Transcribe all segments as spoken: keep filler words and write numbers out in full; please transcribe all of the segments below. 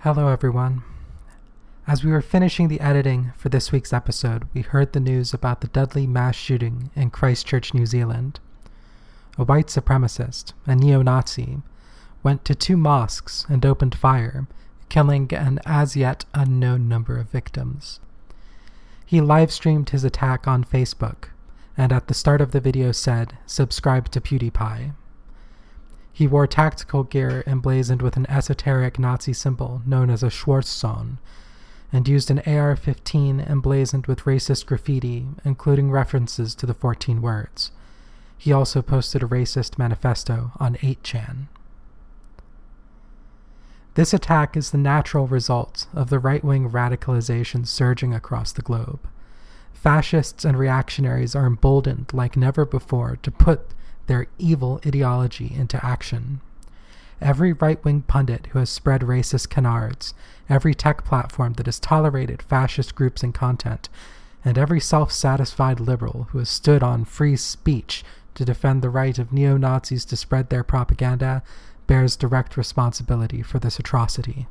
Hello everyone. As we were finishing the editing for this week's episode, we heard the news about the deadly mass shooting in Christchurch, New Zealand. A white supremacist, a neo-Nazi, went to two mosques and opened fire, killing an as yet unknown number of victims. He live-streamed his attack on Facebook, and at the start of the video said, "Subscribe to PewDiePie." He wore tactical gear emblazoned with an esoteric Nazi symbol known as a Schwarzsonne, and used an A R fifteen emblazoned with racist graffiti, including references to the fourteen words. He also posted a racist manifesto on eight chan. This attack is the natural result of the right-wing radicalization surging across the globe. Fascists and reactionaries are emboldened like never before to put their evil ideology into action. Every right-wing pundit who has spread racist canards, every tech platform that has tolerated fascist groups and content, and every self-satisfied liberal who has stood on free speech to defend the right of neo-Nazis to spread their propaganda bears direct responsibility for this atrocity.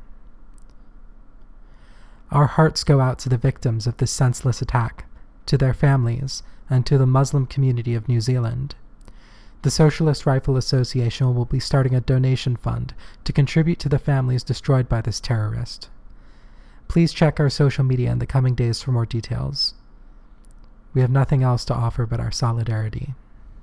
Our hearts go out to the victims of this senseless attack, to their families, and to the Muslim community of New Zealand. The Socialist Rifle Association will be starting a donation fund to contribute to the families destroyed by this terrorist. Please check our social media in the coming days for more details. We have nothing else to offer but our solidarity.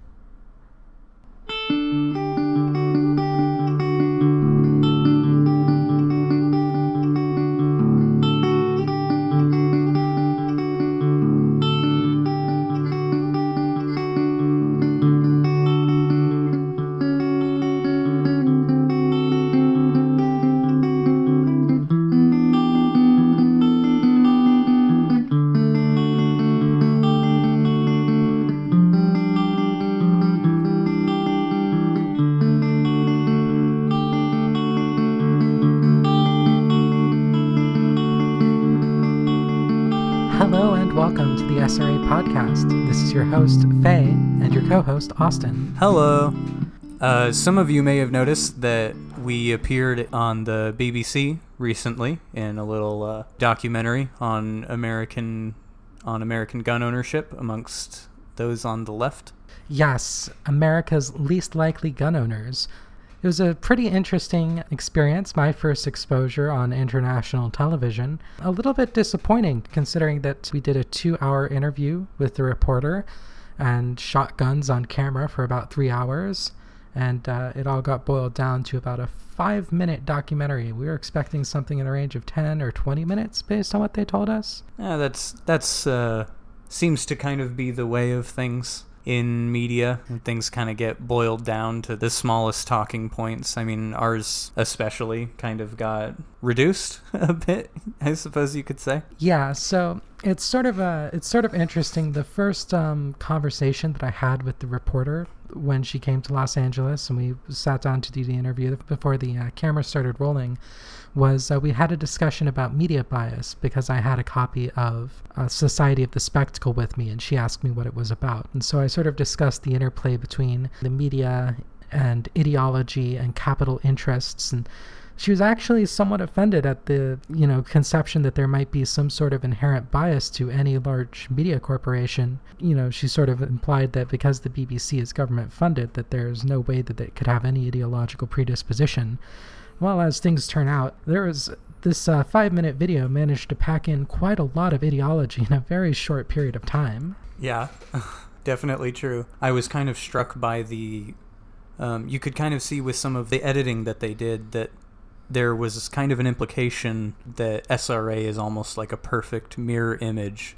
Hello and welcome to the S R A podcast. This is your host, Faye, and your co-host, Austin. Hello. Uh, some of you may have noticed that we appeared on the B B C recently in a little uh, documentary on American on American gun ownership amongst those on the left. Yes, America's least likely gun owners. It was a pretty interesting experience, my first exposure on international television. A little bit disappointing considering that we did a two-hour interview with the reporter and shot guns on camera for about three hours, and uh, it all got boiled down to about a five-minute documentary. We were expecting something in the range of ten or twenty minutes based on what they told us. Yeah, that's that's uh, seems to kind of be the way of things in media, and things kind of get boiled down to the smallest talking points. I mean, ours especially kind of got reduced a bit, I suppose you could say. Yeah, so it's sort of uh, it's sort of interesting. The first um, conversation that I had with the reporter when she came to Los Angeles and we sat down to do the interview before the uh, camera started rolling was uh, we had a discussion about media bias because I had a copy of uh, Society of the Spectacle with me, and she asked me what it was about. And so I sort of discussed the interplay between the media and ideology and capital interests, and she was actually somewhat offended at the, you know, conception that there might be some sort of inherent bias to any large media corporation. You know, she sort of implied that because the B B C is government funded, that there's no way that it could have any ideological predisposition. Well, as things turn out, there was this uh, five-minute video managed to pack in quite a lot of ideology in a very short period of time. Yeah, definitely true. I was kind of struck by the, um, you could kind of see with some of the editing that they did that there was kind of an implication that S R A is almost like a perfect mirror image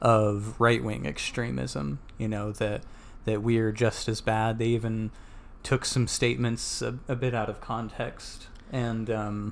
of right-wing extremism, you know, that that we're just as bad. They even took some statements a, a bit out of context and um,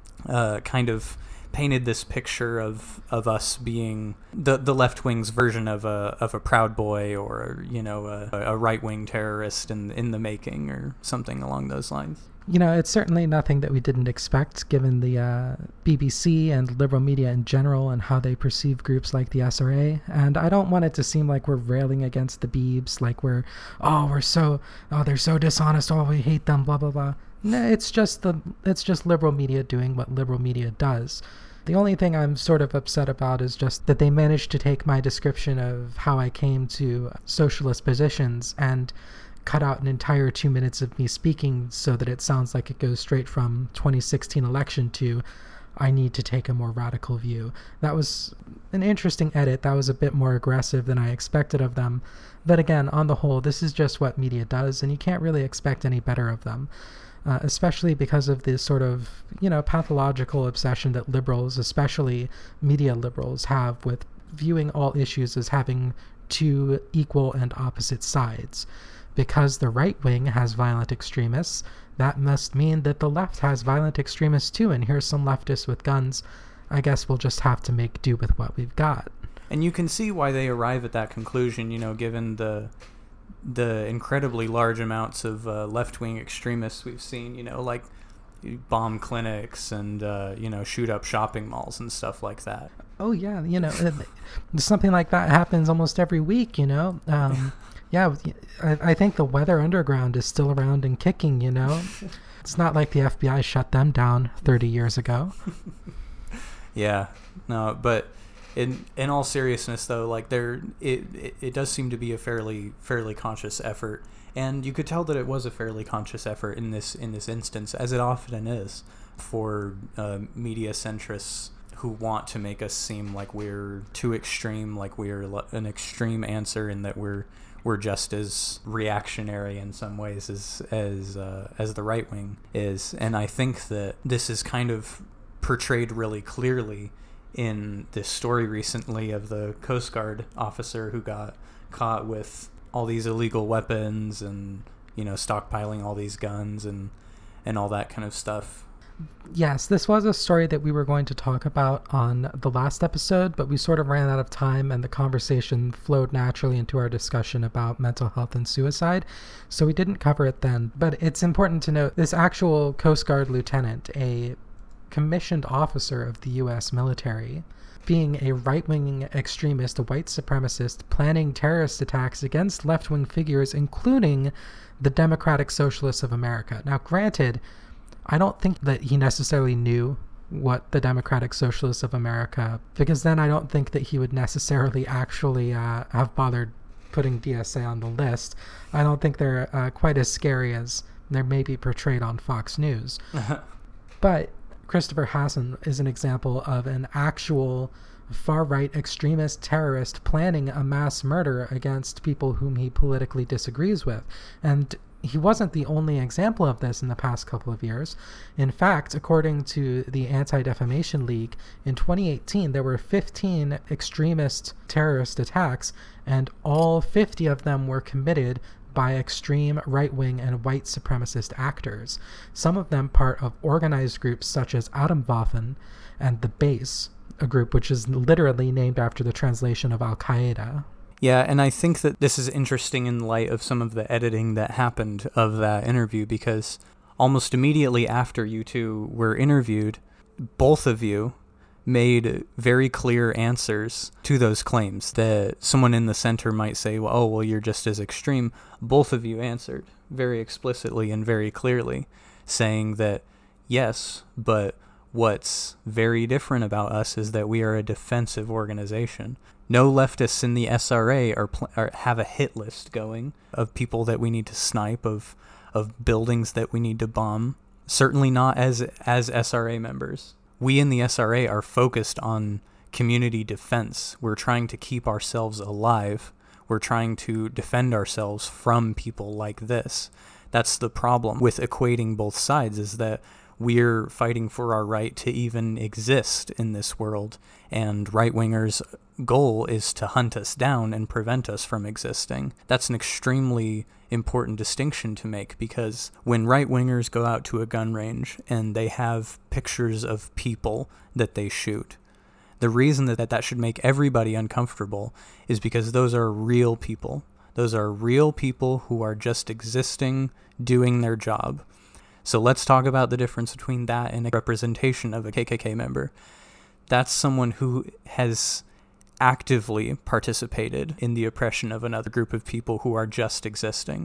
uh, kind of painted this picture of, of us being the the left wing's version of a of a Proud Boy, or you know a, a right wing terrorist in in the making, or something along those lines. You know, it's certainly nothing that we didn't expect, given the uh, B B C and liberal media in general and how they perceive groups like the S R A. And I don't want it to seem like we're railing against the Beebs, like we're, oh, we're so, oh, they're so dishonest, oh, we hate them, blah, blah, blah. No, it's just the it's just liberal media doing what liberal media does. The only thing I'm sort of upset about is just that they managed to take my description of how I came to socialist positions and cut out an entire two minutes of me speaking so that it sounds like it goes straight from twenty sixteen election to I need to take a more radical view. That was an interesting edit. That was a bit more aggressive than I expected of them. But again, on the whole, this is just what media does, and you can't really expect any better of them. Uh, especially because of this sort of, you know, pathological obsession that liberals, especially media liberals, have with viewing all issues as having two equal and opposite sides. Because the right wing has violent extremists, that must mean that the left has violent extremists too, and here's some leftists with guns. I guess we'll just have to make do with what we've got. And you can see why they arrive at that conclusion, you know, given the the incredibly large amounts of uh, left-wing extremists we've seen, you know, like bomb clinics and, uh, you know, shoot up shopping malls and stuff like that. Oh, yeah, you know, something like that happens almost every week, you know. Um, yeah, I, I think the Weather Underground is still around and kicking, you know. It's not like the F B I shut them down thirty years ago. Yeah, no, but... In in all seriousness, though, like there, it, it it does seem to be a fairly fairly conscious effort, and you could tell that it was a fairly conscious effort in this in this instance, as it often is for uh, media centrists who want to make us seem like we're too extreme, like we're an extreme answer, and that we're we're just as reactionary in some ways as as uh, as the right wing is. And I think that this is kind of portrayed really clearly in this story recently of the Coast Guard officer who got caught with all these illegal weapons and, you know, stockpiling all these guns and and all that kind of stuff. Yes, this was a story that we were going to talk about on the last episode, but we sort of ran out of time and the conversation flowed naturally into our discussion about mental health and suicide, so we didn't cover it then. But it's important to note this actual Coast Guard lieutenant, a commissioned officer of the U S military, being a right-wing extremist, a white supremacist, planning terrorist attacks against left-wing figures, including the Democratic Socialists of America. Now, granted, I don't think that he necessarily knew what the Democratic Socialists of America, because then I don't think that he would necessarily actually uh, have bothered putting D S A on the list. I don't think they're uh, quite as scary as they're maybe portrayed on Fox News. But Christopher Hasson is an example of an actual far-right extremist terrorist planning a mass murder against people whom he politically disagrees with. And he wasn't the only example of this in the past couple of years. In fact, according to the Anti-Defamation League, in twenty eighteen, there were fifteen extremist terrorist attacks, and all fifty of them were committed by extreme right-wing and white supremacist actors, some of them part of organized groups such as Atomwaffen and the Base, a group which is literally named after the translation of Al-Qaeda. Yeah, and I think that this is interesting in light of some of the editing that happened of that interview, because almost immediately after you two were interviewed, both of you made very clear answers to those claims that someone in the center might say, well, oh, well, you're just as extreme. Both of you answered very explicitly and very clearly, saying that, yes, but what's very different about us is that we are a defensive organization. No leftists in the S R A are, pl- are have a hit list going of people that we need to snipe, of of buildings that we need to bomb. Certainly not as as S R A members. We in the S R A are focused on community defense. We're trying to keep ourselves alive. We're trying to defend ourselves from people like this. That's the problem with equating both sides, is that we're fighting for our right to even exist in this world, and right-wingers' goal is to hunt us down and prevent us from existing. That's an extremely important distinction to make, because when right-wingers go out to a gun range and they have pictures of people that they shoot, the reason that that should make everybody uncomfortable is because those are real people. Those are real people who are just existing, doing their job. So let's talk about the difference between that and a representation of a K K K member. That's someone who has actively participated in the oppression of another group of people who are just existing.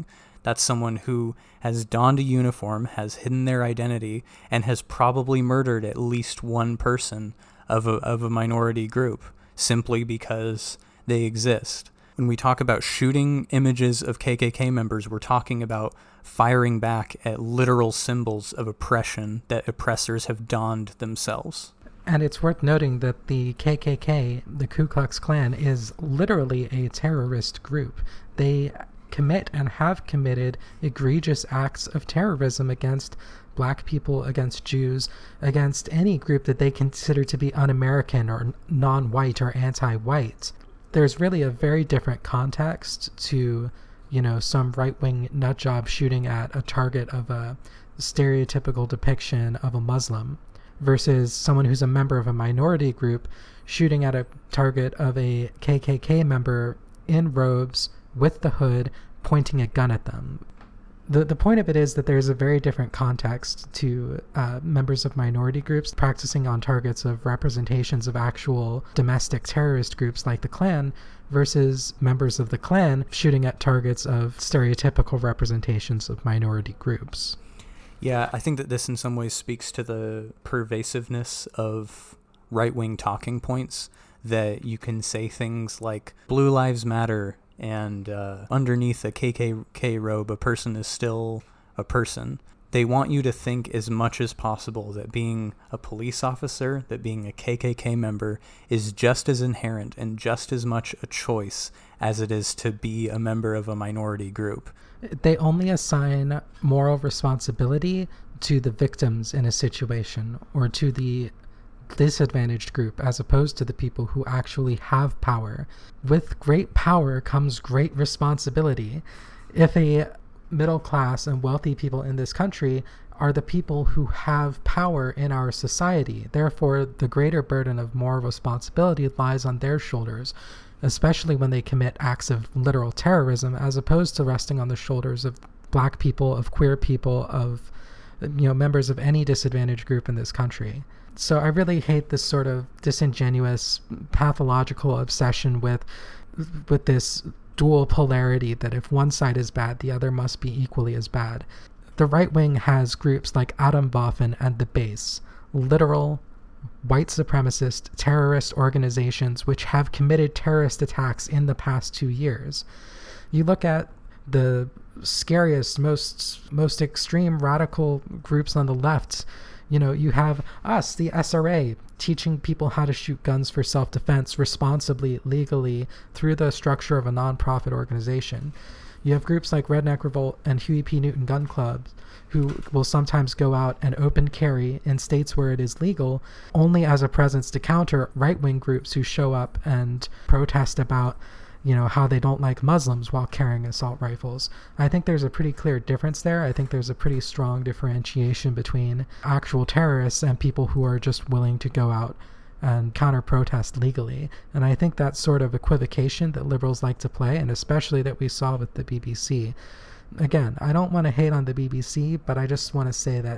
That's someone who has donned a uniform, has hidden their identity, and has probably murdered at least one person of a, of a minority group simply because they exist. When we talk about shooting images of K K K members, we're talking about firing back at literal symbols of oppression that oppressors have donned themselves. And it's worth noting that the K K K, the Ku Klux Klan, is literally a terrorist group. They commit and have committed egregious acts of terrorism against black people, against Jews, against any group that they consider to be un-American or non-white or anti-white. There's really a very different context to, you know, some right-wing nutjob shooting at a target of a stereotypical depiction of a Muslim versus someone who's a member of a minority group shooting at a target of a K K K member in robes with the hood pointing a gun at them. The the point of it is that there's a very different context to uh, members of minority groups practicing on targets of representations of actual domestic terrorist groups like the Klan versus members of the Klan shooting at targets of stereotypical representations of minority groups. Yeah, I think that this in some ways speaks to the pervasiveness of right-wing talking points, that you can say things like Blue Lives Matter and uh, underneath a K K K robe, a person is still a person. They want you to think as much as possible that being a police officer, that being a K K K member is just as inherent and just as much a choice as it is to be a member of a minority group. They only assign moral responsibility to the victims in a situation or to the disadvantaged group as opposed to the people who actually have power. With great power comes great responsibility. If a middle class and wealthy people in this country are the people who have power in our society, therefore the greater burden of moral responsibility lies on their shoulders, especially when they commit acts of literal terrorism, as opposed to resting on the shoulders of black people, of queer people, of, you know, members of any disadvantaged group in this country. So I really hate this sort of disingenuous, pathological obsession with with this dual polarity that if one side is bad, the other must be equally as bad. The right wing has groups like Atomwaffen and the Base, literal white supremacist terrorist organizations which have committed terrorist attacks in the past two years. You look at the scariest, most most extreme radical groups on the left. You know, you have us, the S R A, teaching people how to shoot guns for self-defense responsibly, legally, through the structure of a non-profit organization. You have groups like Redneck Revolt and Huey P. Newton gun clubs who will sometimes go out and open carry in states where it is legal only as a presence to counter right-wing groups who show up and protest about, you know, how they don't like Muslims while carrying assault rifles. I think there's a pretty clear difference there. I think there's a pretty strong differentiation between actual terrorists and people who are just willing to go out and counter-protest legally. And I think that sort of equivocation that liberals like to play, and especially that we saw with the B B C. Again, I don't want to hate on the B B C, but I just want to say that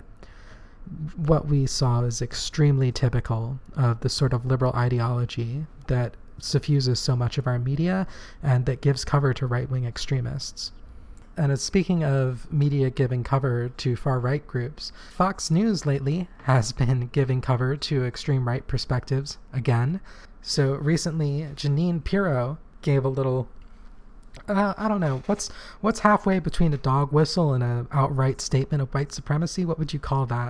what we saw is extremely typical of the sort of liberal ideology that suffuses so much of our media and that gives cover to right-wing extremists. And as speaking of media giving cover to far-right groups, Fox News lately has been giving cover to extreme right perspectives again. So recently, Jeanine Pirro gave a little, uh, I don't know, what's what's halfway between a dog whistle and an outright statement of white supremacy? What would you call that?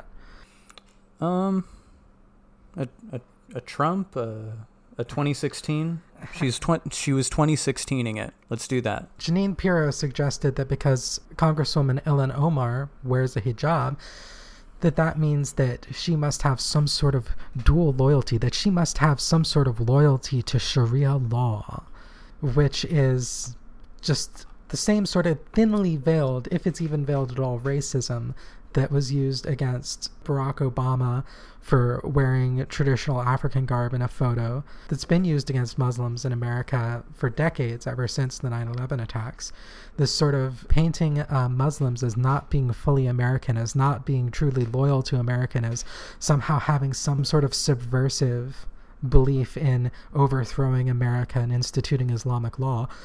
Um, a a, a Trump, a, a twenty sixteen. She's tw- she was twenty sixteening it. Let's do that. Jeanine Pirro suggested that because Congresswoman Ilhan Omar wears a hijab, that that means that she must have some sort of dual loyalty, that she must have some sort of loyalty to Sharia law, which is just the same sort of thinly veiled, if it's even veiled at all, racism that was used against Barack Obama for wearing traditional African garb in a photo, that's been used against Muslims in America for decades, ever since the nine eleven attacks. This sort of painting uh, Muslims as not being fully American, as not being truly loyal to American, as somehow having some sort of subversive belief in overthrowing America and instituting Islamic law.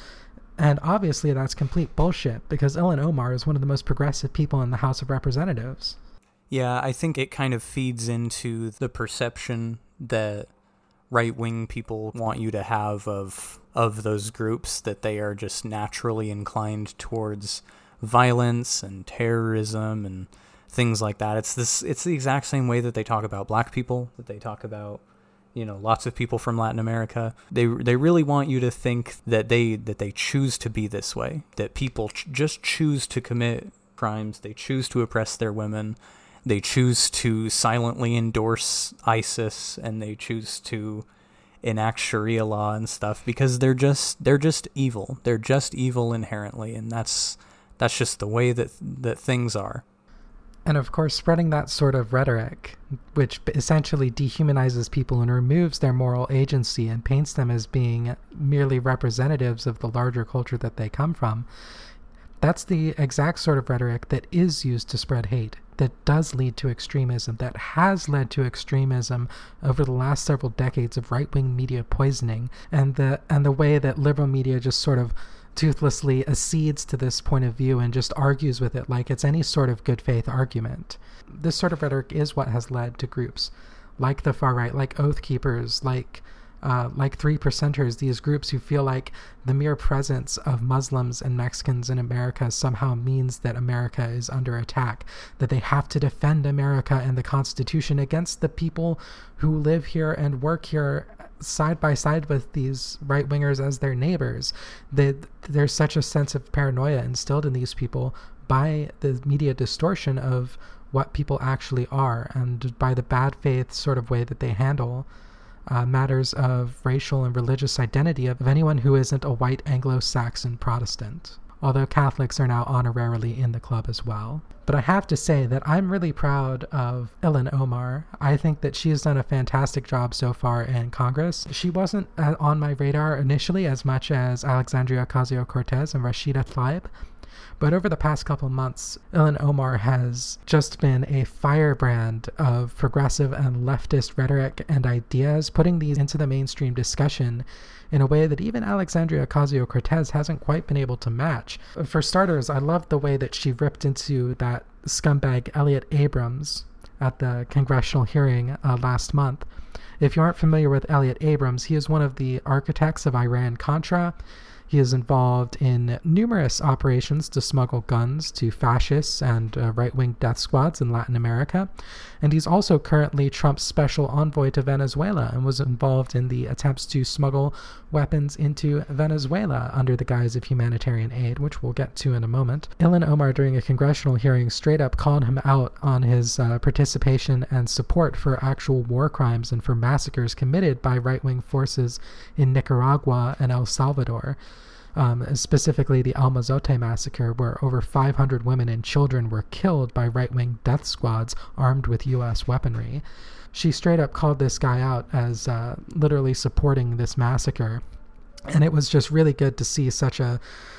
And obviously that's complete bullshit, because Ilhan Omar is one of the most progressive people in the House of Representatives. Yeah, I think it kind of feeds into the perception that right-wing people want you to have of of those groups, that they are just naturally inclined towards violence and terrorism and things like that. It's this it's the exact same way that they talk about black people, that they talk about, you know, lots of people from Latin America. They they really want you to think that they that they choose to be this way, that people ch- just choose to commit crimes, they choose to oppress their women, they choose to silently endorse ISIS, and they choose to enact Sharia law and stuff because they're just they're just evil. They're just evil inherently, and that's that's just the way that that things are. And of course, spreading that sort of rhetoric, which essentially dehumanizes people and removes their moral agency and paints them as being merely representatives of the larger culture that they come from, that's the exact sort of rhetoric that is used to spread hate, that does lead to extremism, that has led to extremism over the last several decades of right-wing media poisoning, and the and the way that liberal media just sort of toothlessly accedes to this point of view and just argues with it like it's any sort of good faith argument. This sort of rhetoric is what has led to groups like the far right, like Oath Keepers, like uh, like Three Percenters, these groups who feel like the mere presence of Muslims and Mexicans in America somehow means that America is under attack, that they have to defend America and the Constitution against the people who live here and work here side by side with these right-wingers as their neighbors. That there's such a sense of paranoia instilled in these people by the media distortion of what people actually are, and by the bad faith sort of way that they handle uh, matters of racial and religious identity of anyone who isn't a white Anglo-Saxon Protestant. Although Catholics are now honorarily in the club as well. But I have to say that I'm really proud of Ilhan Omar. I think that she has done a fantastic job so far in Congress. She wasn't uh, on my radar initially as much as Alexandria Ocasio-Cortez and Rashida Tlaib. But over the past couple months, Ilhan Omar has just been a firebrand of progressive and leftist rhetoric and ideas, putting these into the mainstream discussion in a way that even Alexandria Ocasio-Cortez hasn't quite been able to match. For starters, I loved the way that she ripped into that scumbag Elliot Abrams at the congressional hearing uh, last month. If you aren't familiar with Elliot Abrams, he is one of the architects of Iran-Contra. He is involved in numerous operations to smuggle guns to fascists and uh, right-wing death squads in Latin America. And he's also currently Trump's special envoy to Venezuela and was involved in the attempts to smuggle weapons into Venezuela under the guise of humanitarian aid, which we'll get to in a moment. Ilhan Omar, during a congressional hearing, straight up called him out on his uh, participation and support for actual war crimes and for massacres committed by right-wing forces in Nicaragua and El Salvador. Um, specifically the El Mozote massacre, where over five hundred women and children were killed by right-wing death squads armed with U S weaponry. She straight up called this guy out as uh, literally supporting this massacre, and it was just really good to see such a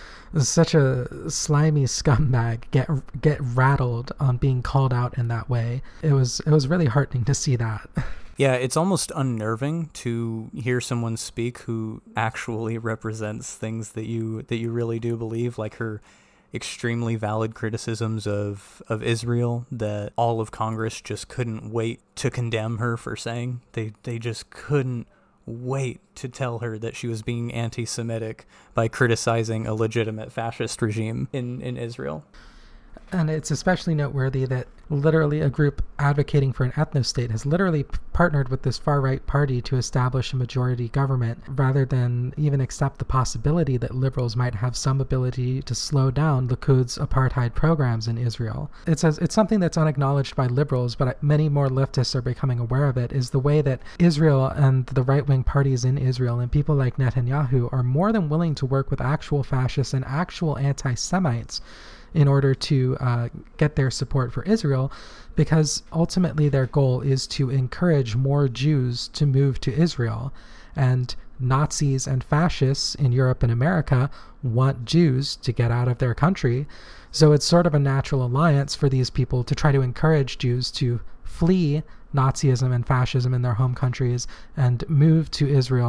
such a slimy scumbag get get rattled on being called out in that way. It was it was really heartening to see that. Yeah, it's almost unnerving to hear someone speak who actually represents things that you that you really do believe, like her extremely valid criticisms of, of Israel that all of Congress just couldn't wait to condemn her for saying. They they just couldn't wait to tell her that she was being anti-Semitic by criticizing a legitimate fascist regime in, in Israel. And it's especially noteworthy that literally a group advocating for an ethno-state has literally p- partnered with this far-right party to establish a majority government, rather than even accept the possibility that liberals might have some ability to slow down Likud's apartheid programs in Israel. It's, a, it's something that's unacknowledged by liberals, but many more leftists are becoming aware of it, is the way that Israel and the right-wing parties in Israel and people like Netanyahu are more than willing to work with actual fascists and actual anti-Semites in order to uh, get their support for Israel, because ultimately their goal is to encourage more Jews to move to Israel. And Nazis and fascists in Europe and America want Jews to get out of their country. So it's sort of a natural alliance for these people to try to encourage Jews to flee Nazism and fascism in their home countries and move to Israel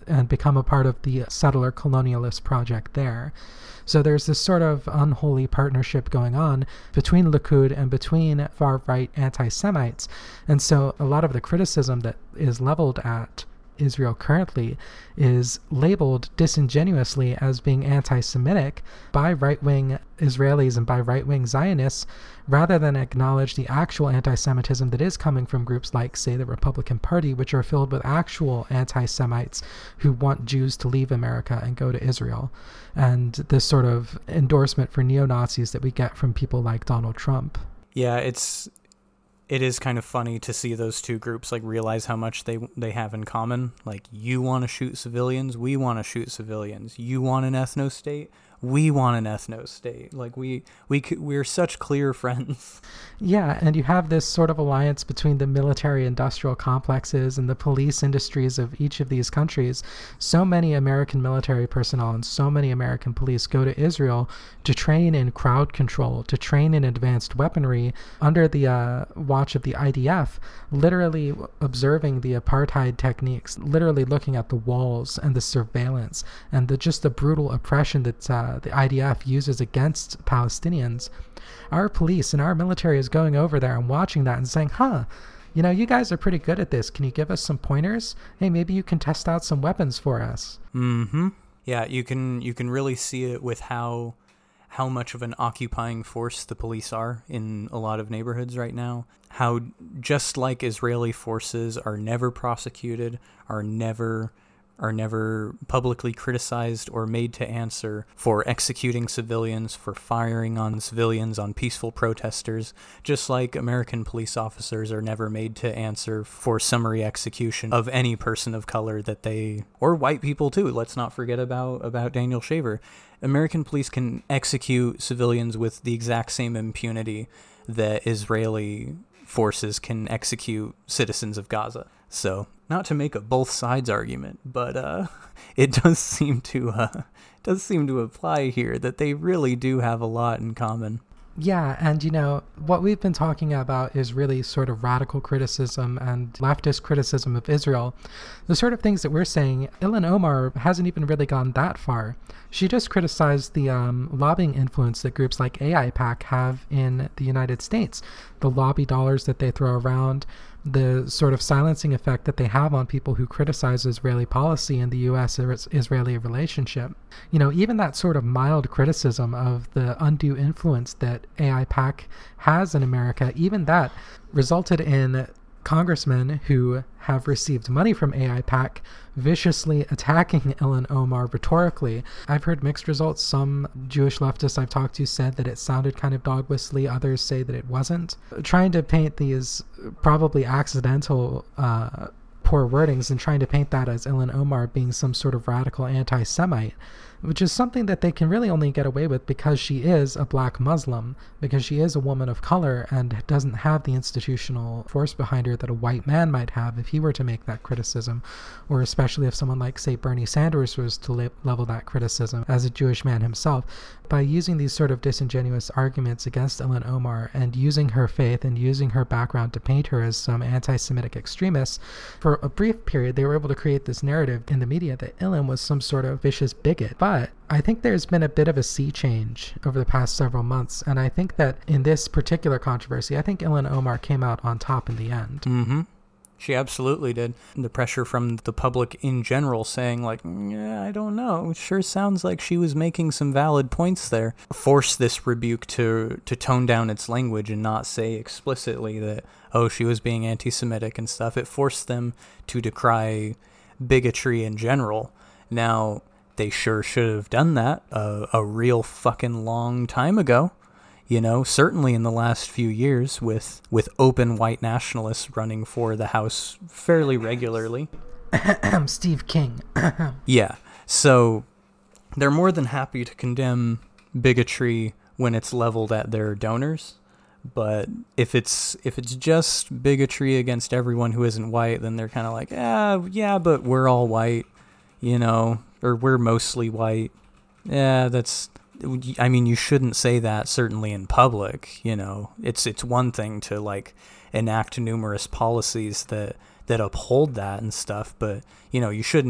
and become a part of the settler colonialist project there. So there's this sort of unholy partnership going on between Likud and between far-right anti-Semites. And so a lot of the criticism that is leveled at Israel currently is labeled disingenuously as being anti-Semitic by right-wing Israelis and by right-wing Zionists, rather than acknowledge the actual anti-Semitism that is coming from groups like, say, the Republican Party, which are filled with actual anti-Semites who want Jews to leave America and go to Israel. And this sort of endorsement for neo-Nazis that we get from people like Donald Trump. Yeah, it's... It is kind of funny to see those two groups like realize how much they they have in common. Like, you want to shoot civilians, we want to shoot civilians. You want an ethno state, we want an ethno state. Like, we we we're such clear friends. Yeah, and you have this sort of alliance between the military-industrial complexes and the police industries of each of these countries. So many American military personnel and so many American police go to Israel to train in crowd control, to train in advanced weaponry under the uh, watch of the I D F, literally observing the apartheid techniques, literally looking at the walls and the surveillance and the just the brutal oppression that uh, the I D F uses against Palestinians. Our police and our military is going over there and watching that and saying, huh, you know, you guys are pretty good at this. Can you give us some pointers? Hey, maybe you can test out some weapons for us. Mm-hmm. Yeah, you can you can really see it with how how much of an occupying force the police are in a lot of neighborhoods right now. How just like Israeli forces are never prosecuted, are never are never publicly criticized or made to answer for executing civilians, for firing on civilians, on peaceful protesters, just like American police officers are never made to answer for summary execution of any person of color that they, or white people too, let's not forget about, about Daniel Shaver. American police can execute civilians with the exact same impunity that Israeli forces can execute citizens of Gaza. So, not to make a both sides argument, but uh, it does seem to uh, does seem to apply here that they really do have a lot in common. Yeah, and you know, what we've been talking about is really sort of radical criticism and leftist criticism of Israel. The sort of things that we're saying, Ilhan Omar hasn't even really gone that far. She just criticized the um, lobbying influence that groups like A I PAC have in the United States, the lobby dollars that they throw around, the sort of silencing effect that they have on people who criticize Israeli policy in the U S Israeli relationship. You know, even that sort of mild criticism of the undue influence that A I PAC has in America, even that resulted in congressmen who have received money from A I PAC viciously attacking Ilhan Omar rhetorically. I've heard mixed results. Some Jewish leftists I've talked to said that it sounded kind of dog whistly. Others say that it wasn't. Trying to paint these probably accidental uh, poor wordings and trying to paint that as Ilhan Omar being some sort of radical anti-Semite, which is something that they can really only get away with because she is a black Muslim, because she is a woman of color and doesn't have the institutional force behind her that a white man might have if he were to make that criticism, or especially if someone like, say, Bernie Sanders was to le- level that criticism as a Jewish man himself. By using these sort of disingenuous arguments against Ilhan Omar and using her faith and using her background to paint her as some anti-Semitic extremist, for a brief period they were able to create this narrative in the media that Ilhan was some sort of vicious bigot. But I think there's been a bit of a sea change over the past several months, and I think that in this particular controversy, I think Ilhan Omar came out on top in the end. Mm-hmm. She absolutely did. The pressure from the public in general saying, like, yeah, I don't know, it sure sounds like she was making some valid points there, forced this rebuke to, to tone down its language and not say explicitly that, oh, she was being anti-Semitic and stuff. It forced them to decry bigotry in general. Now, they sure should have done that a, a real fucking long time ago. You know, certainly in the last few years with, with open white nationalists running for the House fairly regularly. Steve King. Yeah. So they're more than happy to condemn bigotry when it's leveled at their donors. But if it's if it's just bigotry against everyone who isn't white, then they're kind of like, ah, yeah, but we're all white, you know, or we're mostly white. Yeah, that's... I mean, you shouldn't say that, certainly in public, you know. It's it's one thing to, like, enact numerous policies that, that uphold that and stuff, but, you know, you shouldn't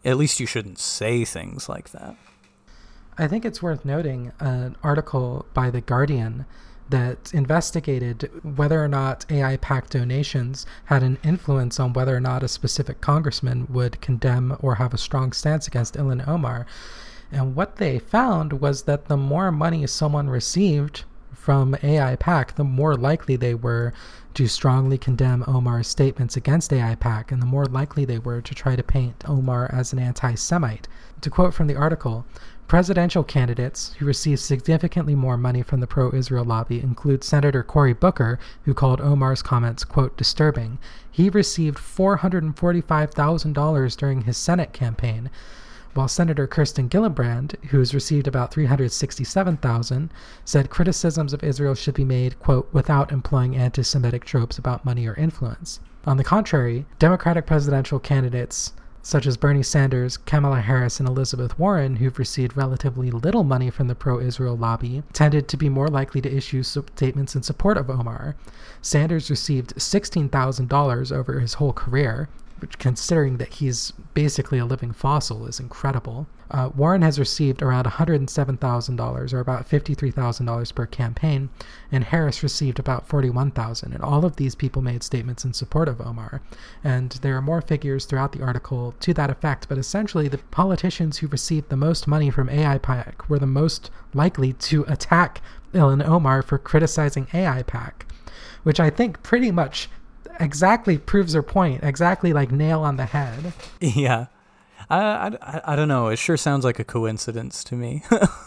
at least you shouldn't say things like that. I think it's worth noting an article by The Guardian that investigated whether or not A I PAC donations had an influence on whether or not a specific congressman would condemn or have a strong stance against Ilhan Omar. And what they found was that the more money someone received from A I PAC, the more likely they were to strongly condemn Omar's statements against A I PAC, and the more likely they were to try to paint Omar as an anti-Semite. To quote from the article, presidential candidates who received significantly more money from the pro-Israel lobby include Senator Cory Booker, who called Omar's comments, quote, disturbing. He received four hundred forty-five thousand dollars during his Senate campaign, while Senator Kirsten Gillibrand, who has received about three hundred sixty-seven thousand dollars, said criticisms of Israel should be made, quote, without employing anti-Semitic tropes about money or influence. On the contrary, Democratic presidential candidates such as Bernie Sanders, Kamala Harris, and Elizabeth Warren, who've received relatively little money from the pro-Israel lobby, tended to be more likely to issue statements in support of Omar. Sanders received sixteen thousand dollars over his whole career, which, considering that he's basically a living fossil, is incredible. Uh, Warren has received around one hundred seven thousand dollars, or about fifty-three thousand dollars per campaign, and Harris received about forty-one thousand dollars, and all of these people made statements in support of Omar. And there are more figures throughout the article to that effect, but essentially the politicians who received the most money from A I PAC were the most likely to attack Ilhan Omar for criticizing A I PAC, which I think pretty much exactly proves her point, exactly like nail on the head. Yeah. I, I, I don't know. It sure sounds like a coincidence to me.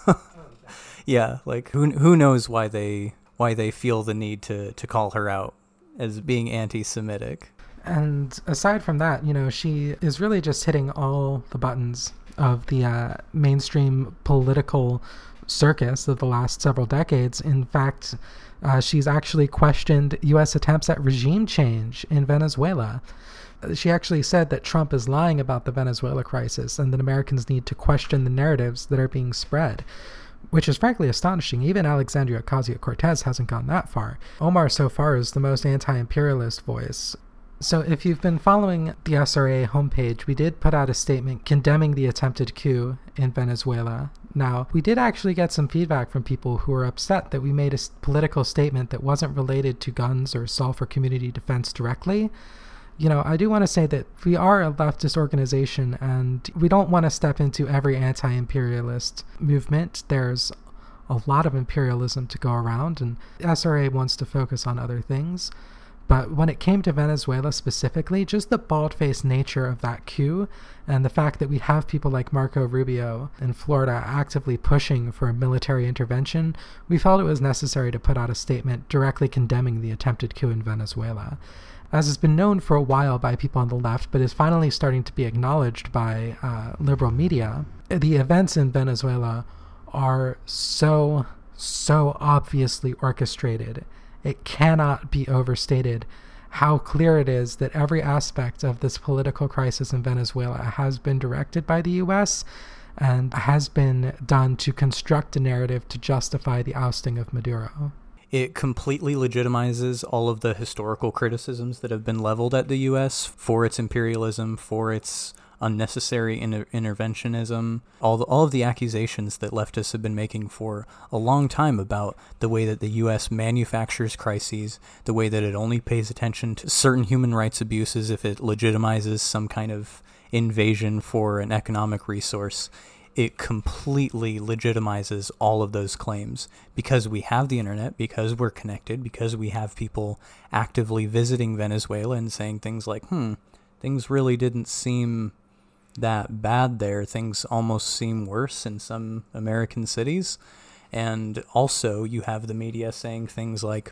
Yeah, like who who knows why they why they feel the need to, to call her out as being anti-Semitic. And aside from that, you know, she is really just hitting all the buttons of the uh, mainstream political circus of the last several decades. In fact, uh, she's actually questioned U S attempts at regime change in Venezuela. She actually said that Trump is lying about the Venezuela crisis and that Americans need to question the narratives that are being spread, which is frankly astonishing. Even Alexandria Ocasio-Cortez hasn't gone that far. Omar so far is the most anti-imperialist voice. So if you've been following the S R A homepage, we did put out a statement condemning the attempted coup in Venezuela. Now, we did actually get some feedback from people who were upset that we made a political statement that wasn't related to guns or assault for community defense directly. You know, I do want to say that we are a leftist organization and we don't want to step into every anti-imperialist movement. There's a lot of imperialism to go around, and S R A wants to focus on other things. But when it came to Venezuela specifically, just the bald-faced nature of that coup and the fact that we have people like Marco Rubio in Florida actively pushing for a military intervention, we felt it was necessary to put out a statement directly condemning the attempted coup in Venezuela. As has been known for a while by people on the left, but is finally starting to be acknowledged by uh, liberal media, the events in Venezuela are so, so obviously orchestrated. It cannot be overstated how clear it is that every aspect of this political crisis in Venezuela has been directed by the U S and has been done to construct a narrative to justify the ousting of Maduro. It completely legitimizes all of the historical criticisms that have been leveled at the U S for its imperialism, for its unnecessary inter- interventionism, all the, all of the accusations that leftists have been making for a long time about the way that the U S manufactures crises, the way that it only pays attention to certain human rights abuses if it legitimizes some kind of invasion for an economic resource. It completely legitimizes all of those claims because we have the internet, because we're connected, because we have people actively visiting Venezuela and saying things like, hmm, things really didn't seem that bad there. Things almost seem worse in some American cities. And also you have the media saying things like,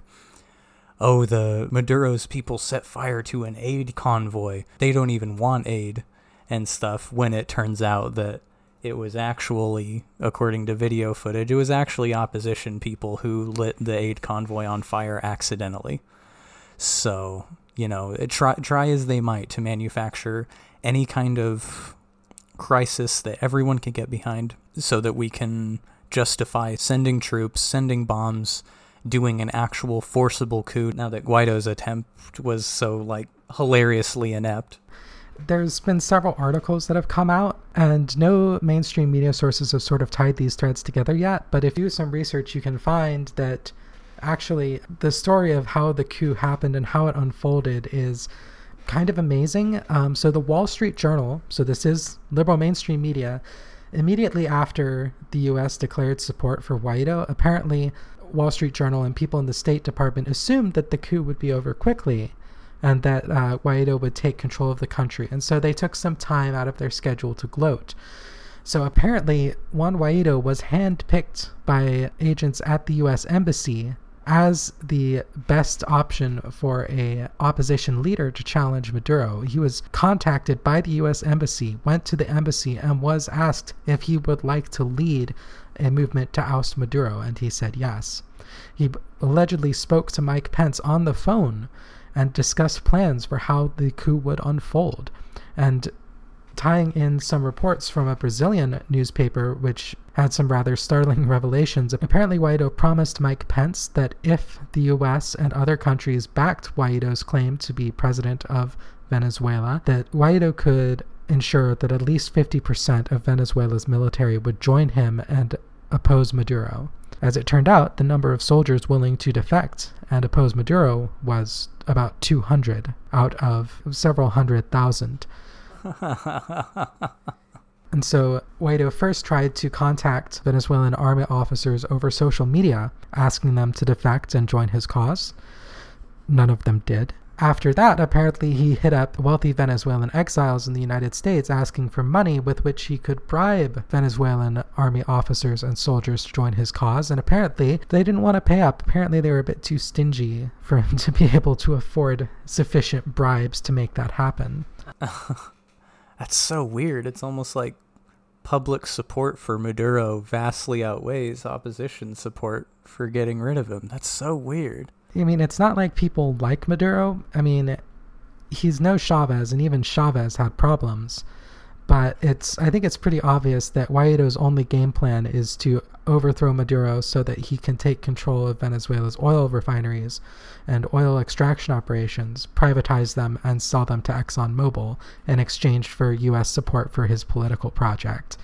oh, the Maduro's people set fire to an aid convoy. They don't even want aid and stuff, when it turns out that it was actually, according to video footage, it was actually opposition people who lit the aid convoy on fire accidentally. So, you know, try, try as they might to manufacture any kind of crisis that everyone can get behind so that we can justify sending troops, sending bombs, doing an actual forcible coup now that Guaido's attempt was so, like, hilariously inept. There's been several articles that have come out, and no mainstream media sources have sort of tied these threads together yet. But if you do some research, you can find that actually the story of how the coup happened and how it unfolded is kind of amazing. Um, so the Wall Street Journal, so this is liberal mainstream media, immediately after the U S declared support for Guaido, apparently Wall Street Journal and people in the State Department assumed that the coup would be over quickly and that uh, Guaido would take control of the country. And so they took some time out of their schedule to gloat. So apparently Juan Guaido was handpicked by agents at the U S Embassy as the best option for a opposition leader to challenge Maduro. He was contacted by the U S Embassy, went to the embassy, and was asked if he would like to lead a movement to oust Maduro, and he said yes. He allegedly spoke to Mike Pence on the phone and discussed plans for how the coup would unfold. And tying in some reports from a Brazilian newspaper, which had some rather startling revelations, apparently Guaido promised Mike Pence that if the U S and other countries backed Guaido's claim to be president of Venezuela, that Guaido could ensure that at least fifty percent of Venezuela's military would join him and oppose Maduro. As it turned out, the number of soldiers willing to defect and oppose Maduro was about two hundred out of several hundred thousand. And so Guaido first tried to contact Venezuelan army officers over social media, asking them to defect and join his cause. None of them did. After that, apparently he hit up wealthy Venezuelan exiles in the United States asking for money with which he could bribe Venezuelan army officers and soldiers to join his cause, and apparently they didn't want to pay up. Apparently they were a bit too stingy for him to be able to afford sufficient bribes to make that happen. That's so weird. It's almost like public support for Maduro vastly outweighs opposition support for getting rid of him. That's so weird. I mean, it's not like people like Maduro. I mean, he's no Chavez, and even Chavez had problems. But it's I think it's pretty obvious that Guaido's only game plan is to overthrow Maduro so that he can take control of Venezuela's oil refineries and oil extraction operations, privatize them, and sell them to ExxonMobil in exchange for U S support for his political project.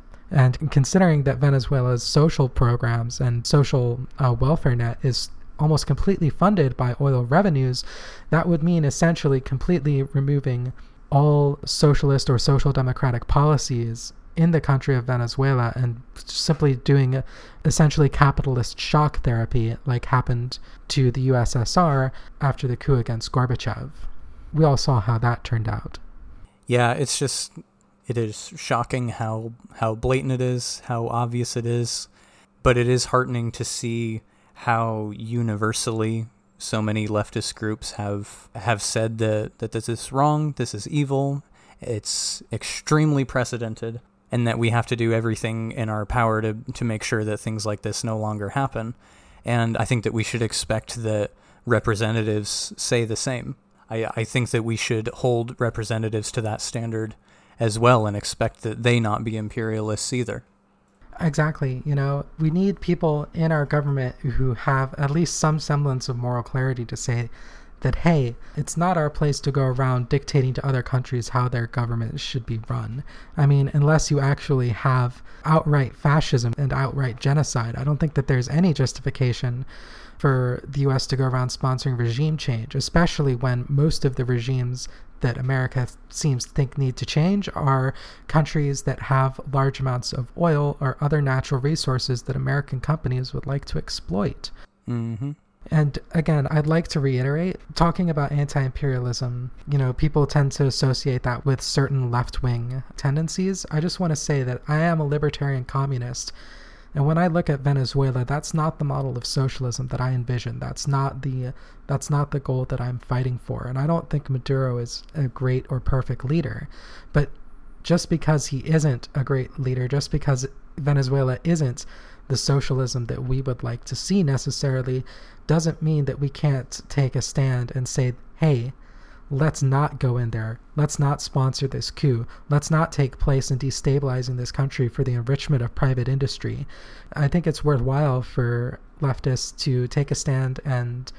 And considering that Venezuela's social programs and social uh, welfare net is almost completely funded by oil revenues, that would mean essentially completely removing all socialist or social democratic policies in the country of Venezuela and simply doing a, essentially capitalist shock therapy like happened to the U S S R after the coup against Gorbachev. We all saw how that turned out. Yeah, it's just, it is shocking how, how blatant it is, how obvious it is, but it is heartening to see how universally so many leftist groups have have said that, that this is wrong, this is evil, it's extremely precedented, and that we have to do everything in our power to, to make sure that things like this no longer happen. And I think that we should expect that representatives say the same. I, I think that we should hold representatives to that standard as well and expect that they not be imperialists either. Exactly. You know, we need people in our government who have at least some semblance of moral clarity to say that, hey, it's not our place to go around dictating to other countries how their government should be run. I mean, unless you actually have outright fascism and outright genocide, I don't think that there's any justification for the U S to go around sponsoring regime change, especially when most of the regimes that America seems to think need to change are countries that have large amounts of oil or other natural resources that American companies would like to exploit. Mm-hmm. And again, I'd like to reiterate, talking about anti-imperialism, you know, people tend to associate that with certain left-wing tendencies. I just want to say that I am a libertarian communist. And when I look at Venezuela, that's not the model of socialism that I envision. That's not the that's not the goal that I'm fighting for. And I don't think Maduro is a great or perfect leader. But just because he isn't a great leader, just because Venezuela isn't the socialism that we would like to see necessarily, doesn't mean that we can't take a stand and say, hey, let's not go in there. Let's not sponsor this coup. Let's not take place in destabilizing this country for the enrichment of private industry. I think it's worthwhile for leftists to take a stand and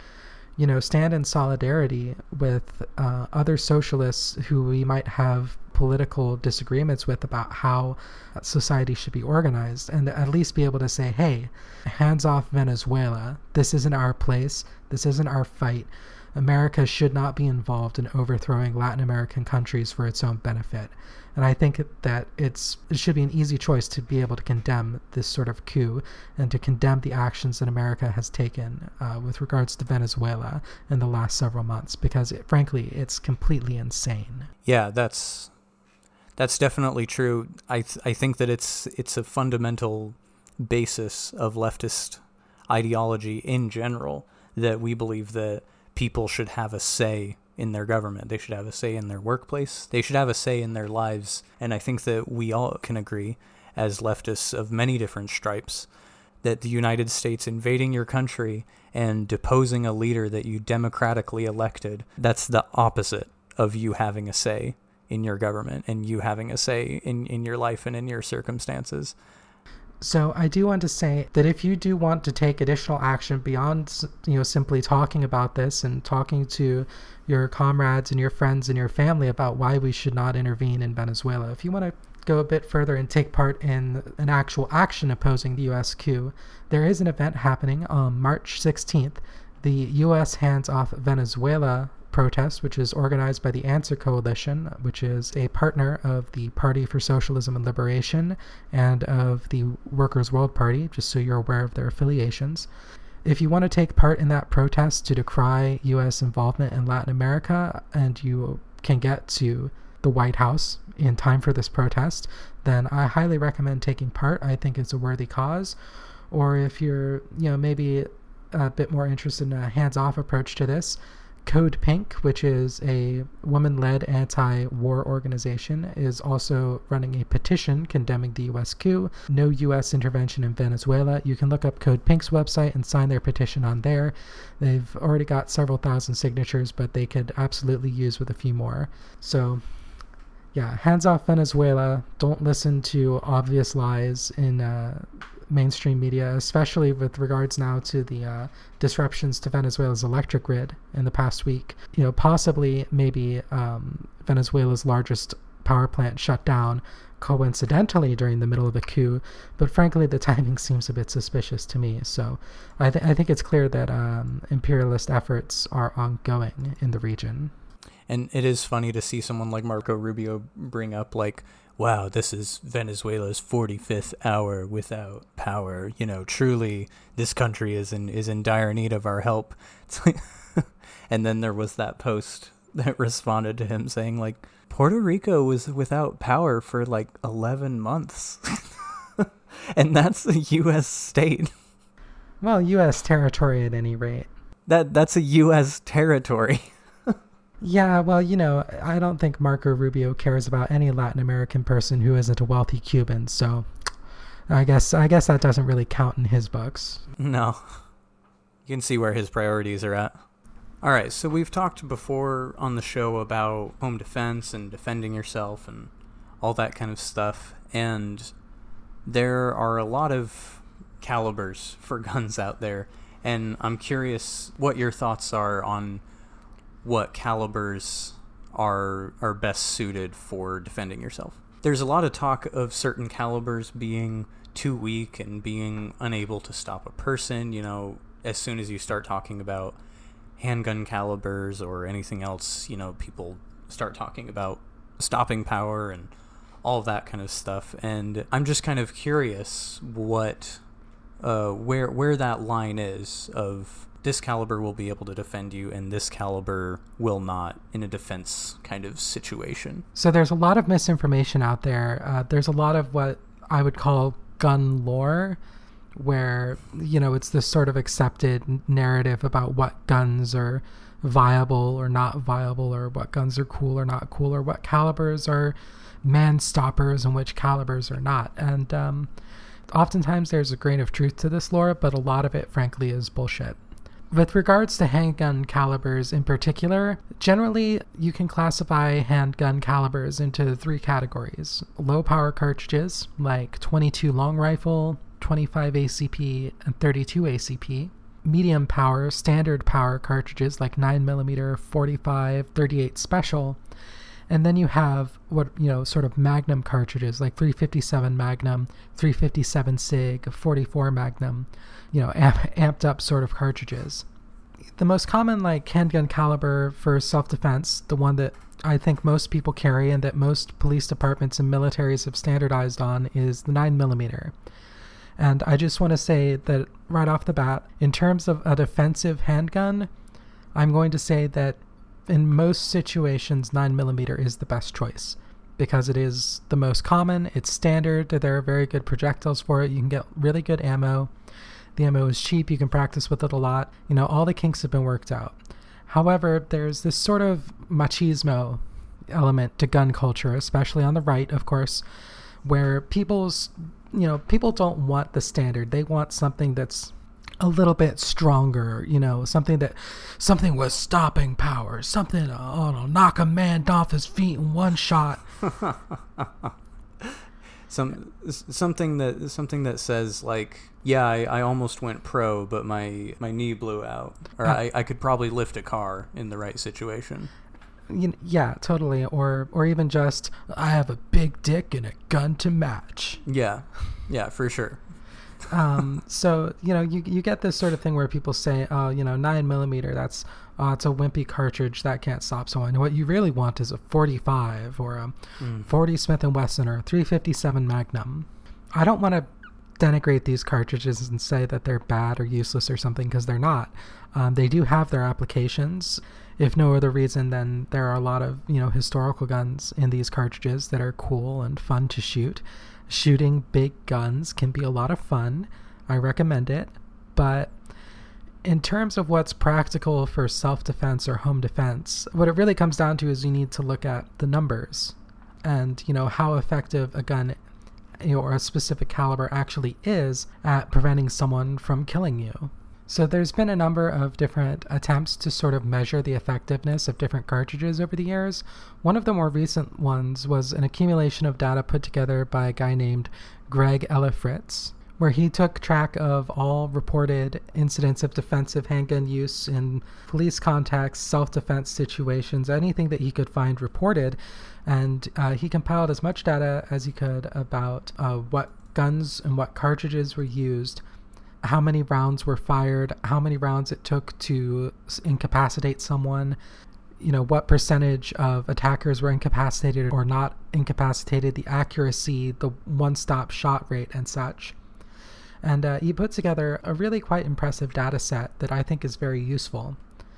you know, stand in solidarity with uh, other socialists who we might have political disagreements with about how society should be organized, and at least be able to say, hey, hands off Venezuela. This isn't our place. This isn't our fight. America should not be involved in overthrowing Latin American countries for its own benefit. And I think that it's it should be an easy choice to be able to condemn this sort of coup and to condemn the actions that America has taken uh, with regards to Venezuela in the last several months, because it, frankly, it's completely insane. Yeah, that's that's definitely true. I th- I think that it's it's a fundamental basis of leftist ideology in general that we believe that people should have a say in their government. They should have a say in their workplace. They should have a say in their lives. And I think that we all can agree, as leftists of many different stripes, that the United States invading your country and deposing a leader that you democratically elected, that's the opposite of you having a say in your government and you having a say in, in your life and in your circumstances. So I do want to say that if you do want to take additional action beyond, you know, simply talking about this and talking to your comrades and your friends and your family about why we should not intervene in Venezuela, if you want to go a bit further and take part in an actual action opposing the U S coup, there is an event happening on March sixteenth, the U S Hands Off Venezuela protest, which is organized by the Answer Coalition, which is a partner of the Party for Socialism and Liberation and of the Workers' World Party, just so you're aware of their affiliations. If you want to take part in that protest to decry U S involvement in Latin America, and you can get to the White House in time for this protest, then I highly recommend taking part. I think it's a worthy cause. Or if you're, you know, maybe a bit more interested in a hands-off approach to this, Code Pink, which is a woman-led anti-war organization, is also running a petition condemning the U S coup. No U S intervention in Venezuela. You can look up Code Pink's website and sign their petition on there. They've already got several thousand signatures, but they could absolutely use with a few more. So, yeah, hands off Venezuela. Don't listen to obvious lies in uh, mainstream media, especially with regards now to the uh, disruptions to Venezuela's electric grid in the past week. You know, possibly maybe um, Venezuela's largest power plant shut down coincidentally during the middle of a coup, but frankly the timing seems a bit suspicious to me. So I, th- I think it's clear that um, imperialist efforts are ongoing in the region. And it is funny to see someone like Marco Rubio bring up, like, wow, this is Venezuela's forty-fifth hour without power. You know, truly, this country is in is in dire need of our help. It's like, and then there was that post that responded to him saying, like, Puerto Rico was without power for like eleven months. And that's a U S state. Well, U S territory at any rate. That That's a U S territory. Yeah, well, you know, I don't think Marco Rubio cares about any Latin American person who isn't a wealthy Cuban, so I guess I guess that doesn't really count in his books. No. You can see where his priorities are at. All right, so we've talked before on the show about home defense and defending yourself and all that kind of stuff, and there are a lot of calibers for guns out there, and I'm curious what your thoughts are on what calibers are are best suited for defending yourself. There's a lot of talk of certain calibers being too weak and being unable to stop a person. You know, as soon as you start talking about handgun calibers or anything else, you know, people start talking about stopping power and all of that kind of stuff. And I'm just kind of curious what, uh, where where that line is of this caliber will be able to defend you and this caliber will not in a defense kind of situation. So there's a lot of misinformation out there. Uh, there's a lot of what I would call gun lore, where, you know, it's this sort of accepted narrative about what guns are viable or not viable, or what guns are cool or not cool, or what calibers are man stoppers and which calibers are not. And um, oftentimes there's a grain of truth to this lore, but a lot of it, frankly, is bullshit. With regards to handgun calibers in particular, generally you can classify handgun calibers into three categories. Low power cartridges, like twenty-two long rifle, twenty-five A C P, and thirty-two A C P. medium power, standard power cartridges like nine millimeter, forty-five, thirty-eight special. And then you have what, you know, sort of Magnum cartridges like three fifty-seven Magnum, three fifty-seven SIG, forty-four Magnum, you know, amp, amped up sort of cartridges. The most common like handgun caliber for self-defense, the one that I think most people carry and that most police departments and militaries have standardized on, is the nine millimeter. And I just want to say that right off the bat, in terms of a defensive handgun, I'm going to say that in most situations, nine millimeter is the best choice because it is the most common. It's standard. There are very good projectiles for it. You can get really good ammo. The ammo is cheap. You can practice with it a lot. You know, all the kinks have been worked out. However, there's this sort of machismo element to gun culture, especially on the right, of course, where people's, you know, people don't want the standard. They want something that's a little bit stronger, you know, something that, something with stopping power, something, oh, no, knock a man off his feet in one shot. Some something that something that says like, yeah, I, I almost went pro, but my, my knee blew out, or uh, I, I could probably lift a car in the right situation. You, yeah, totally. Or or even just, I have a big dick and a gun to match. Yeah, yeah, for sure. um, so, you know, you you get this sort of thing where people say, oh, you know, nine millimeter, that's, oh, it's a wimpy cartridge, that can't stop someone. What you really want is a forty-five or a mm. forty Smith and Wesson or a three fifty-seven Magnum. I don't want to denigrate these cartridges and say that they're bad or useless or something, because they're not. Um, they do have their applications. If no other reason, then there are a lot of, you know, historical guns in these cartridges that are cool and fun to shoot. Shooting big guns can be a lot of fun. I recommend it. But in terms of what's practical for self-defense or home defense, what it really comes down to is you need to look at the numbers and, you know, how effective a gun, you know, or a specific caliber actually is at preventing someone from killing you. So there's been a number of different attempts to sort of measure the effectiveness of different cartridges over the years. One of the more recent ones was an accumulation of data put together by a guy named Greg Elefritz, where he took track of all reported incidents of defensive handgun use in police contexts, self-defense situations, anything that he could find reported. And uh, he compiled as much data as he could about uh, what guns and what cartridges were used, how many rounds were fired, how many rounds it took to incapacitate someone, you know, what percentage of attackers were incapacitated or not incapacitated, the accuracy, the one-stop shot rate, and such. And uh, he put together a really quite impressive data set that I think is very useful.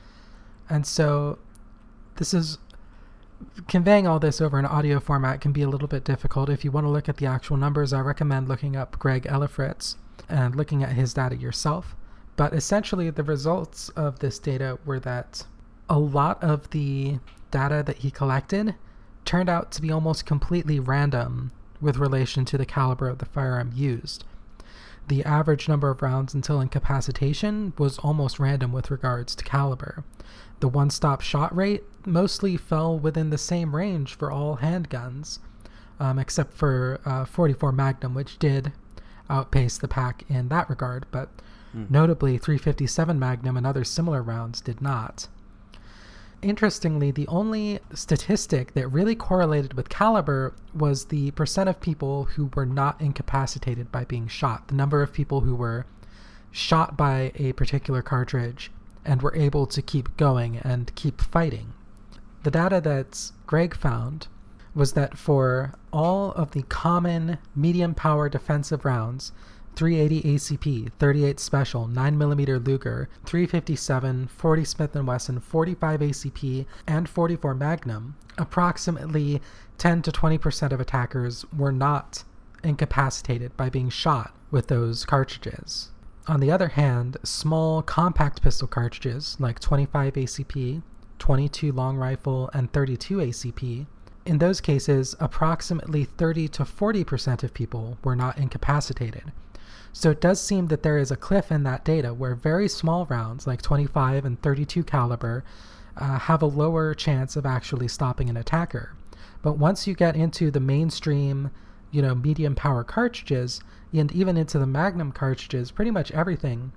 And so this is, conveying all this over an audio format can be a little bit difficult. If you want to look at the actual numbers, I recommend looking up Greg Elefritz and looking at his data yourself. But essentially the results of this data were that a lot of the data that he collected turned out to be almost completely random with relation to the caliber of the firearm used. The average number of rounds until incapacitation was almost random with regards to caliber. The one-stop shot rate mostly fell within the same range for all handguns, um, except for uh, forty-four Magnum, which did outpace the pack in that regard, but mm. notably three fifty-seven Magnum and other similar rounds did not. Interestingly, the only statistic that really correlated with caliber was the percent of people who were not incapacitated by being shot, the number of people who were shot by a particular cartridge and were able to keep going and keep fighting. The data that Greg found was that for all of the common medium power defensive rounds, three eighty A C P, thirty-eight Special, nine millimeter Luger, three fifty-seven, forty Smith and Wesson, forty-five A C P, and forty-four Magnum, approximately ten to twenty percent of attackers were not incapacitated by being shot with those cartridges. On the other hand, small compact pistol cartridges like twenty-five A C P, twenty-two long rifle, and thirty-two A C P, in those cases, approximately thirty to forty percent of people were not incapacitated. So it does seem that there is a cliff in that data where very small rounds like twenty-five and thirty-two caliber uh, have a lower chance of actually stopping an attacker. But once you get into the mainstream, you know, medium power cartridges, and even into the Magnum cartridges, pretty much everything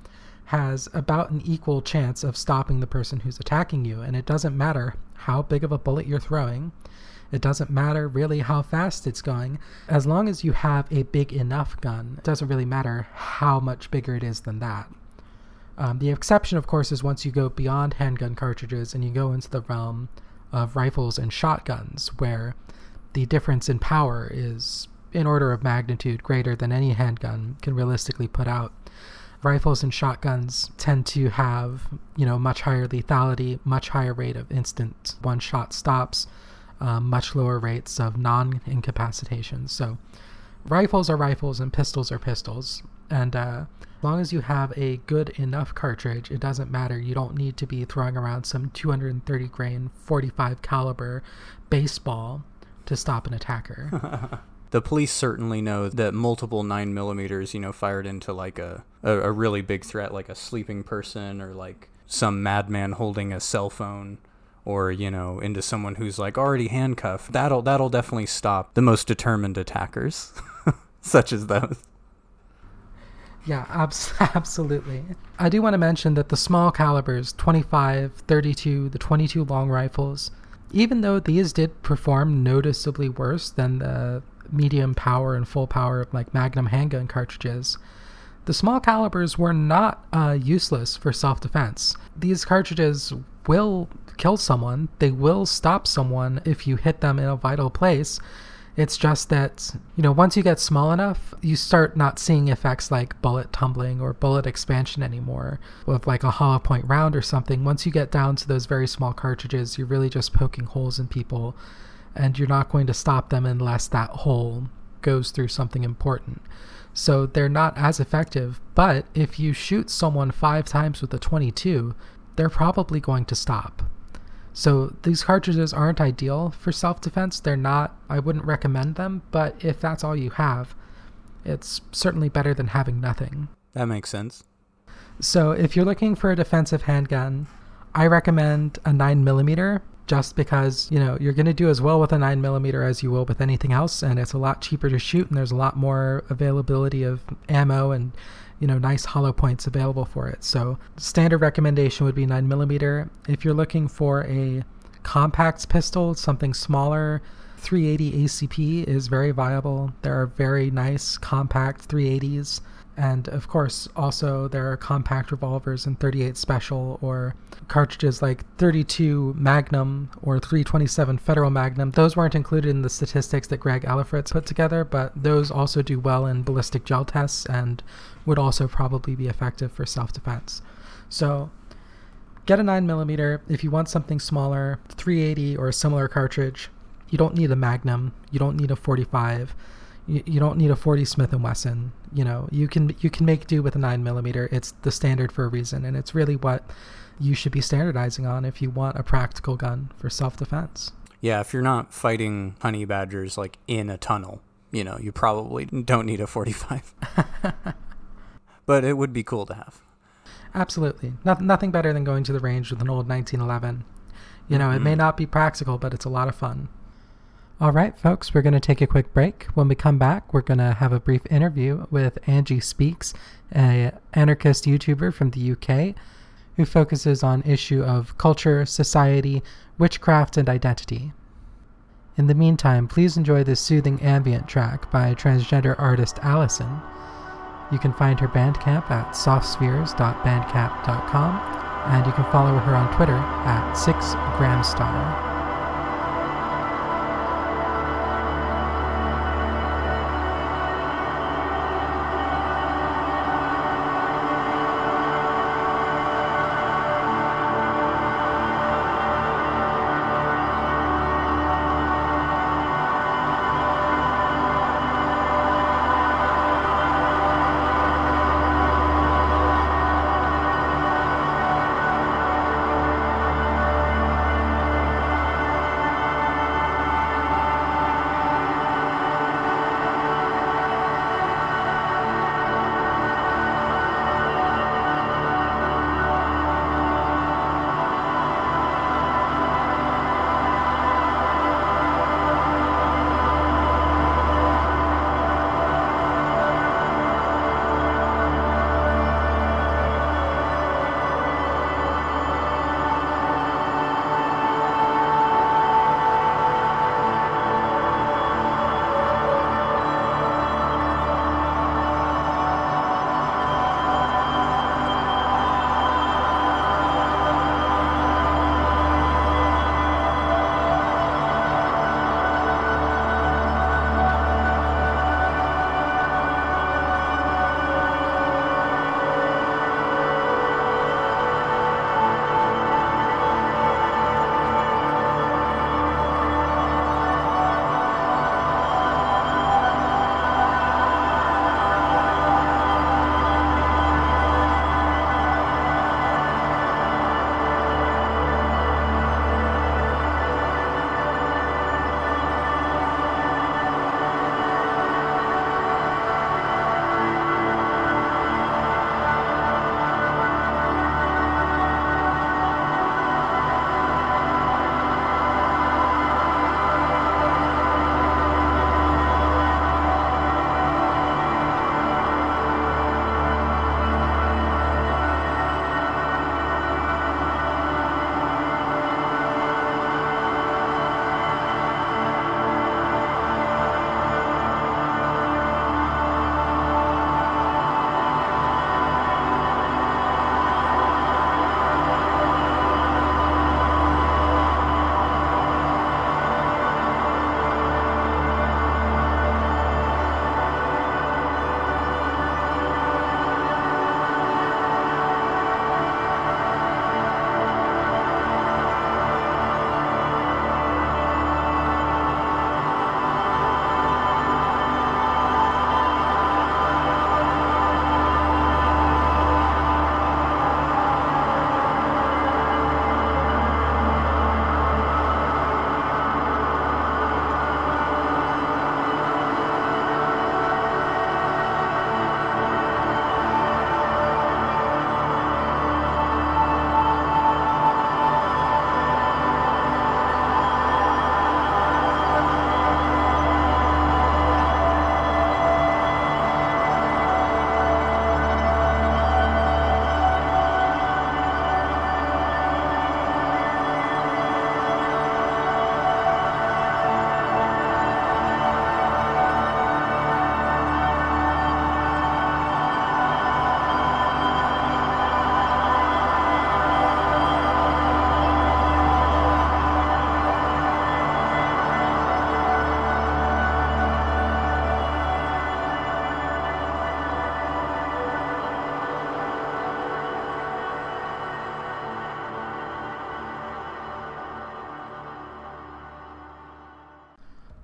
has about an equal chance of stopping the person who's attacking you. And it doesn't matter how big of a bullet you're throwing. It doesn't matter really how fast it's going. As long as you have a big enough gun, it doesn't really matter how much bigger it is than that. Um, the exception, of course, is once you go beyond handgun cartridges and you go into the realm of rifles and shotguns, where the difference in power is in order of magnitude greater than any handgun can realistically put out. Rifles and shotguns tend to have, you know, much higher lethality, much higher rate of instant one-shot stops, um, much lower rates of non-incapacitation. So rifles are rifles and pistols are pistols. And uh, as long as you have a good enough cartridge, it doesn't matter. You don't need to be throwing around some two hundred thirty grain, forty-five caliber baseball to stop an attacker. The police certainly know that multiple nine millimeters, you know, fired into like a, a, a really big threat, like a sleeping person or like some madman holding a cell phone, or, you know, into someone who's like already handcuffed. That'll that'll definitely stop the most determined attackers, such as those. Yeah, abs- absolutely. I do want to mention that the small calibers, twenty-five, thirty-two, the twenty-two long rifles, even though these did perform noticeably worse than the medium power and full power like Magnum handgun cartridges, the small calibers were not uh, useless for self-defense. These cartridges will kill someone. They will stop someone if you hit them in a vital place. It's just that, you know, once you get small enough, you start not seeing effects like bullet tumbling or bullet expansion anymore with like a hollow point round or something. Once you get down to those very small cartridges, you're really just poking holes in people, and you're not going to stop them unless that hole goes through something important. So they're not as effective, but if you shoot someone five times with a twenty-two, they're probably going to stop. So these cartridges aren't ideal for self-defense. They're not, I wouldn't recommend them, but if that's all you have, it's certainly better than having nothing. That makes sense. So if you're looking for a defensive handgun, I recommend a nine millimeter, just because, you know, you're going to do as well with a nine millimeter as you will with anything else, and it's a lot cheaper to shoot, and there's a lot more availability of ammo and, you know, nice hollow points available for it. So standard recommendation would be nine millimeter. If you're looking for a compact pistol, something smaller, three eighty A C P is very viable. There are very nice compact three eighties. And of course, also there are compact revolvers in thirty-eight Special, or cartridges like thirty-two Magnum or three twenty-seven Federal Magnum. Those weren't included in the statistics that Greg Alifritz put together, but those also do well in ballistic gel tests and would also probably be effective for self-defense. So get a nine millimeter. If you want something smaller, three eighty or a similar cartridge. You don't need a Magnum. You don't need a forty-five. You, you don't need a forty Smith and Wesson. You know, you can you can make do with a nine millimeter. It's the standard for a reason, and it's really what you should be standardizing on if you want a practical gun for self-defense. Yeah, if you're not fighting honey badgers like in a tunnel, you know, you probably don't need a forty-five. But it would be cool to have. Absolutely. No, nothing better than going to the range with an old nineteen eleven. You know, mm-hmm. It may not be practical, but it's a lot of fun. All right, folks, we're going to take a quick break. When we come back, we're going to have a brief interview with Angie Speaks, an anarchist YouTuber from the U K, who focuses on issue of culture, society, witchcraft, and identity. In the meantime, please enjoy this soothing ambient track by transgender artist Allison. You can find her Bandcamp at softspheres dot bandcamp dot com, and you can follow her on Twitter at six gramstar.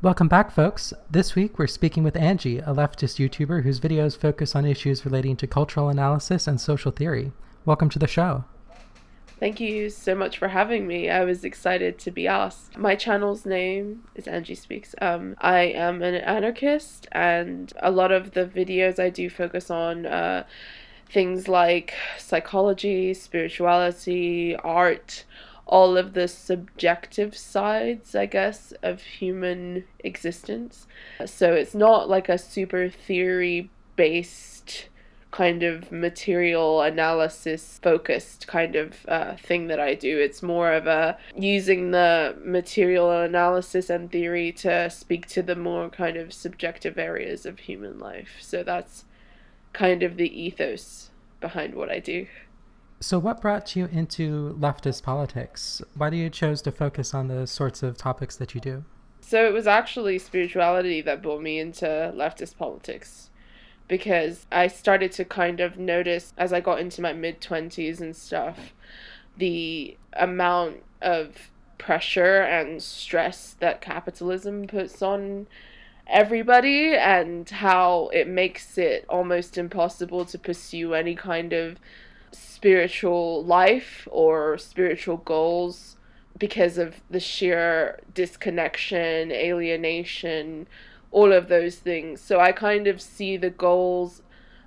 Welcome back, folks. This week we're speaking with Angie, a leftist YouTuber whose videos focus on issues relating to cultural analysis and social theory. Welcome to the show. Thank you so much for having me. I was excited to be asked. My channel's name is Angie Speaks. Um, I am an anarchist, and a lot of the videos I do focus on uh, things like psychology, spirituality, art, all of the subjective sides, I guess, of human existence. So it's not like a super theory-based kind of material analysis focused kind of uh, thing that I do. It's more of a using the material analysis and theory to speak to the more kind of subjective areas of human life. So that's kind of the ethos behind what I do. So what brought you into leftist politics? Why do you choose to focus on the sorts of topics that you do? So it was actually spirituality that brought me into leftist politics, because I started to kind of notice as I got into my mid-twenties and stuff, the amount of pressure and stress that capitalism puts on everybody, and how it makes it almost impossible to pursue any kind of spiritual life or spiritual goals because of the sheer disconnection, alienation, all of those things. So I kind of see the goals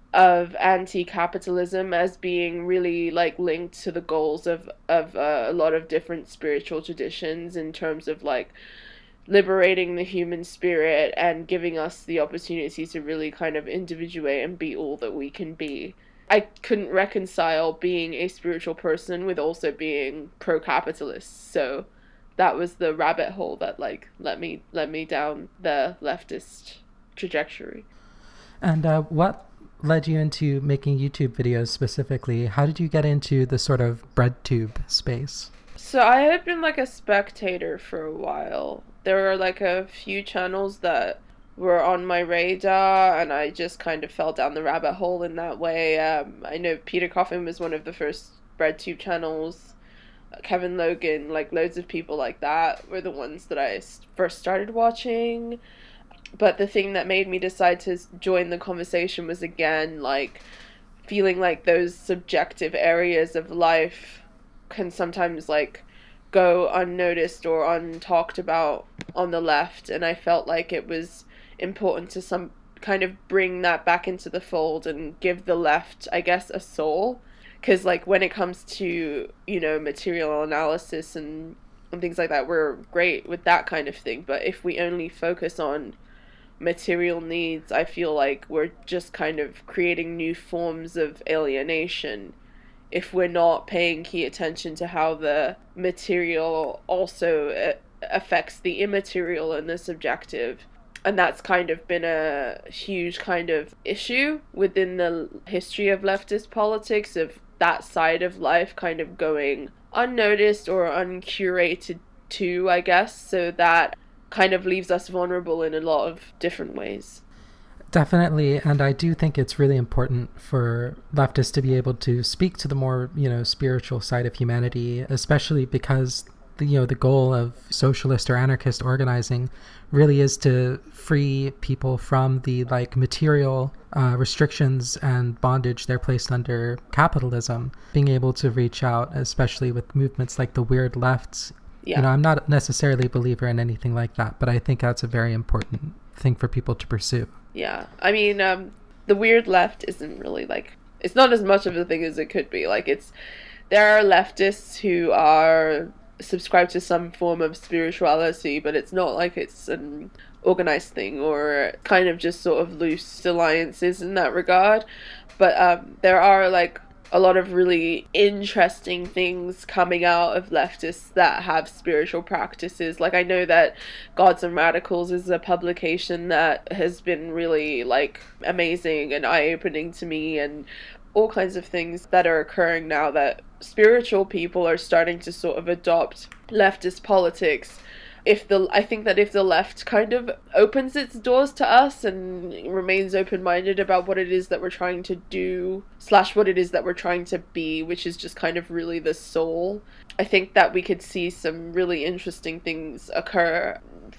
of anti-capitalism as being really like linked to the goals of, of uh, a lot of different spiritual traditions in terms of like liberating the human spirit and giving us the opportunity to really kind of individuate and be all that we can be. I couldn't reconcile being a spiritual person with also being pro-capitalist, so that was the rabbit hole that like let me let me down the leftist trajectory. And uh, what led you into making YouTube videos specifically? How did you get into the sort of breadtube space? So I had been like a spectator for a while. There were like a few channels that were on my radar, and I just kind of fell down the rabbit hole in that way. Um, I know Peter Coffin was one of the first breadtube channels. Uh, Kevin Logan, like loads of people like that were the ones that I first started watching. But the thing that made me decide to join the conversation was, again, like feeling like those subjective areas of life can sometimes like go unnoticed or untalked about on the left, and I felt like it was important to some kind of bring that back into the fold and give the left, I guess, a soul. Because like when it comes to, you know, material analysis and, and things like that, we're great with that kind of thing, but if we only focus on material needs, I feel like we're just kind of creating new forms of alienation if we're not paying key attention to how the material also affects the immaterial and the subjective. And that's kind of been a huge kind of issue within the history of leftist politics, of that side of life kind of going unnoticed or uncurated too, I guess. So that kind of leaves us vulnerable in a lot of different ways. Definitely, and I do think it's really important for leftists to be able to speak to the more, you know, spiritual side of humanity, especially because the, you know, the goal of socialist or anarchist organizing really is to free people from the like material uh, restrictions and bondage they're placed under capitalism. Being able to reach out, especially with movements like the Weird Lefts. Yeah. You know, I'm not necessarily a believer in anything like that, but I think that's a very important thing for people to pursue. Yeah, I mean, um, the Weird Left isn't really like, it's not as much of a thing as it could be. Like, it's, there are leftists who are subscribed to some form of spirituality, but it's not like it's an organized thing or kind of just sort of loose alliances in that regard. But um, there are like a lot of really interesting things coming out of leftists that have spiritual practices. Like, I know that Gods and Radicals is a publication that has been really like amazing and eye-opening to me, and all kinds of things that are occurring now that spiritual people are starting to sort of adopt leftist politics. If the I think that if the left kind of opens its doors to us and remains open-minded about what it is that we're trying to do, slash what it is that we're trying to be, which is just kind of really the soul, I think that we could see some really interesting things occur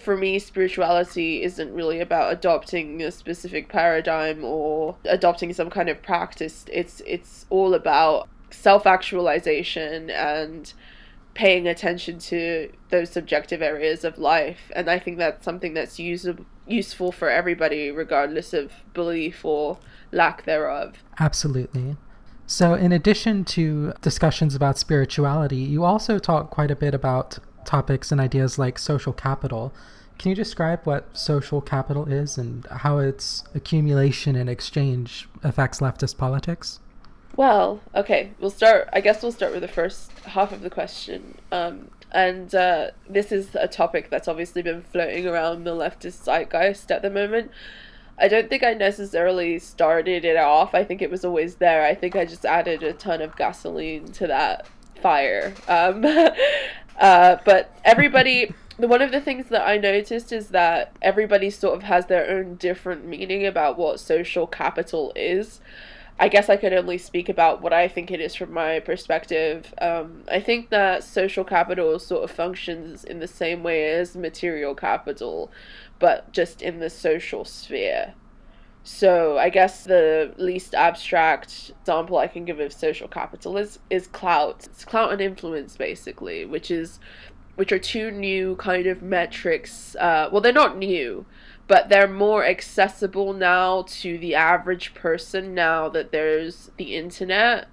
for me, spirituality isn't really about adopting a specific paradigm or adopting some kind of practice. It's it's all about self-actualization and paying attention to those subjective areas of life. And I think that's something that's usable, useful for everybody, regardless of belief or lack thereof. Absolutely. So in addition to discussions about spirituality, you also talk quite a bit about topics and ideas like social capital. Can you describe what social capital is and how its accumulation and exchange affects leftist politics? Well, okay, we'll start, I guess we'll start with the first half of the question. Um, and uh, this is a topic that's obviously been floating around the leftist zeitgeist at the moment. I don't think I necessarily started it off. I think it was always there. I think I just added a ton of gasoline to that fire. Um, uh, but everybody, one of the things that I noticed is that everybody sort of has their own different meaning about what social capital is. I guess I could only speak about what I think it is from my perspective. Um, I think that social capital sort of functions in the same way as material capital, but just in the social sphere. So I guess the least abstract example I can give of social capital is, is clout. It's clout and influence, basically, which is which are two new kind of metrics. Uh, well, they're not new, but they're more accessible now to the average person now that there's the internet.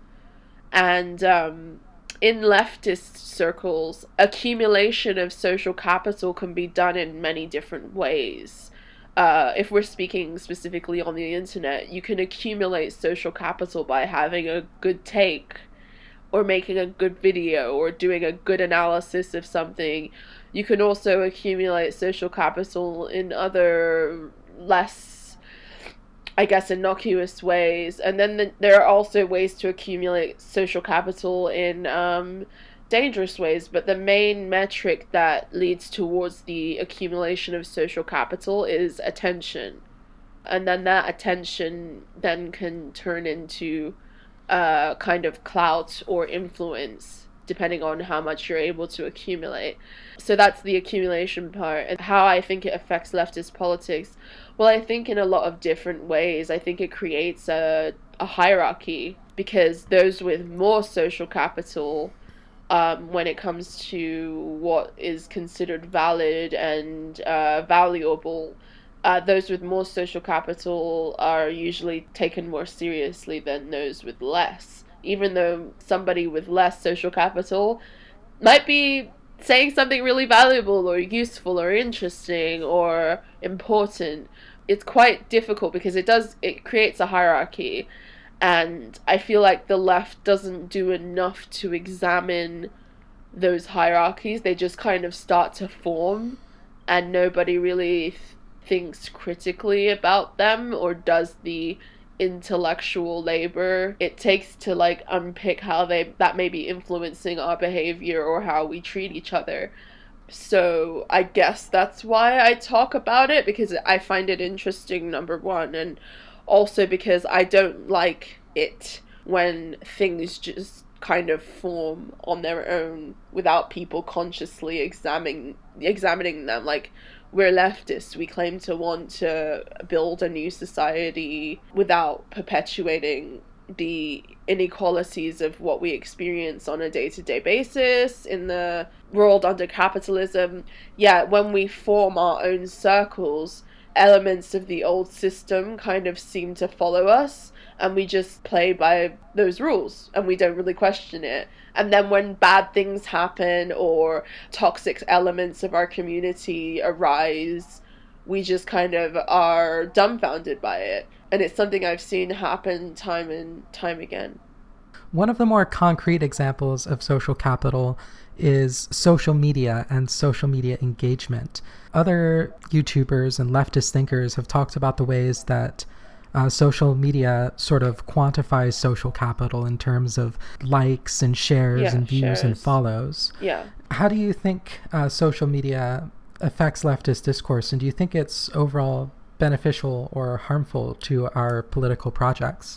And um, in leftist circles, accumulation of social capital can be done in many different ways. Uh, if we're speaking specifically on the internet, you can accumulate social capital by having a good take, or making a good video, or doing a good analysis of something. You can also accumulate social capital in other less, I guess, innocuous ways. And then the, there are also ways to accumulate social capital in um, dangerous ways. But the main metric that leads towards the accumulation of social capital is attention. And then that attention then can turn into uh, kind of clout or influence, depending on how much you're able to accumulate. So that's the accumulation part. And how I think it affects leftist politics, well, I think in a lot of different ways. I think it creates a, a hierarchy, because those with more social capital, um, when it comes to what is considered valid and uh, valuable, uh, those with more social capital are usually taken more seriously than those with less. Even though somebody with less social capital might be saying something really valuable or useful or interesting or important, it's quite difficult because it does, it creates a hierarchy. And I feel like the left doesn't do enough to examine those hierarchies. They just kind of start to form, and nobody really th- thinks critically about them or does the intellectual labor it takes to like unpick how they that may be influencing our behavior or how we treat each other. So I guess that's why I talk about it, because I find it interesting, number one, and also because I don't like it when things just kind of form on their own without people consciously examining examining them. Like, we're leftists. We claim to want to build a new society without perpetuating the inequalities of what we experience on a day-to-day basis in the world under capitalism. Yeah, when we form our own circles, elements of the old system kind of seem to follow us, and we just play by those rules, and we don't really question it. And then when bad things happen or toxic elements of our community arise, we just kind of are dumbfounded by it. And it's something I've seen happen time and time again. One of the more concrete examples of social capital is social media and social media engagement. Other YouTubers and leftist thinkers have talked about the ways that Uh, social media sort of quantifies social capital in terms of likes and shares yeah, and views shares. and follows. Yeah. How do you think uh, social media affects leftist discourse, and do you think it's overall beneficial or harmful to our political projects?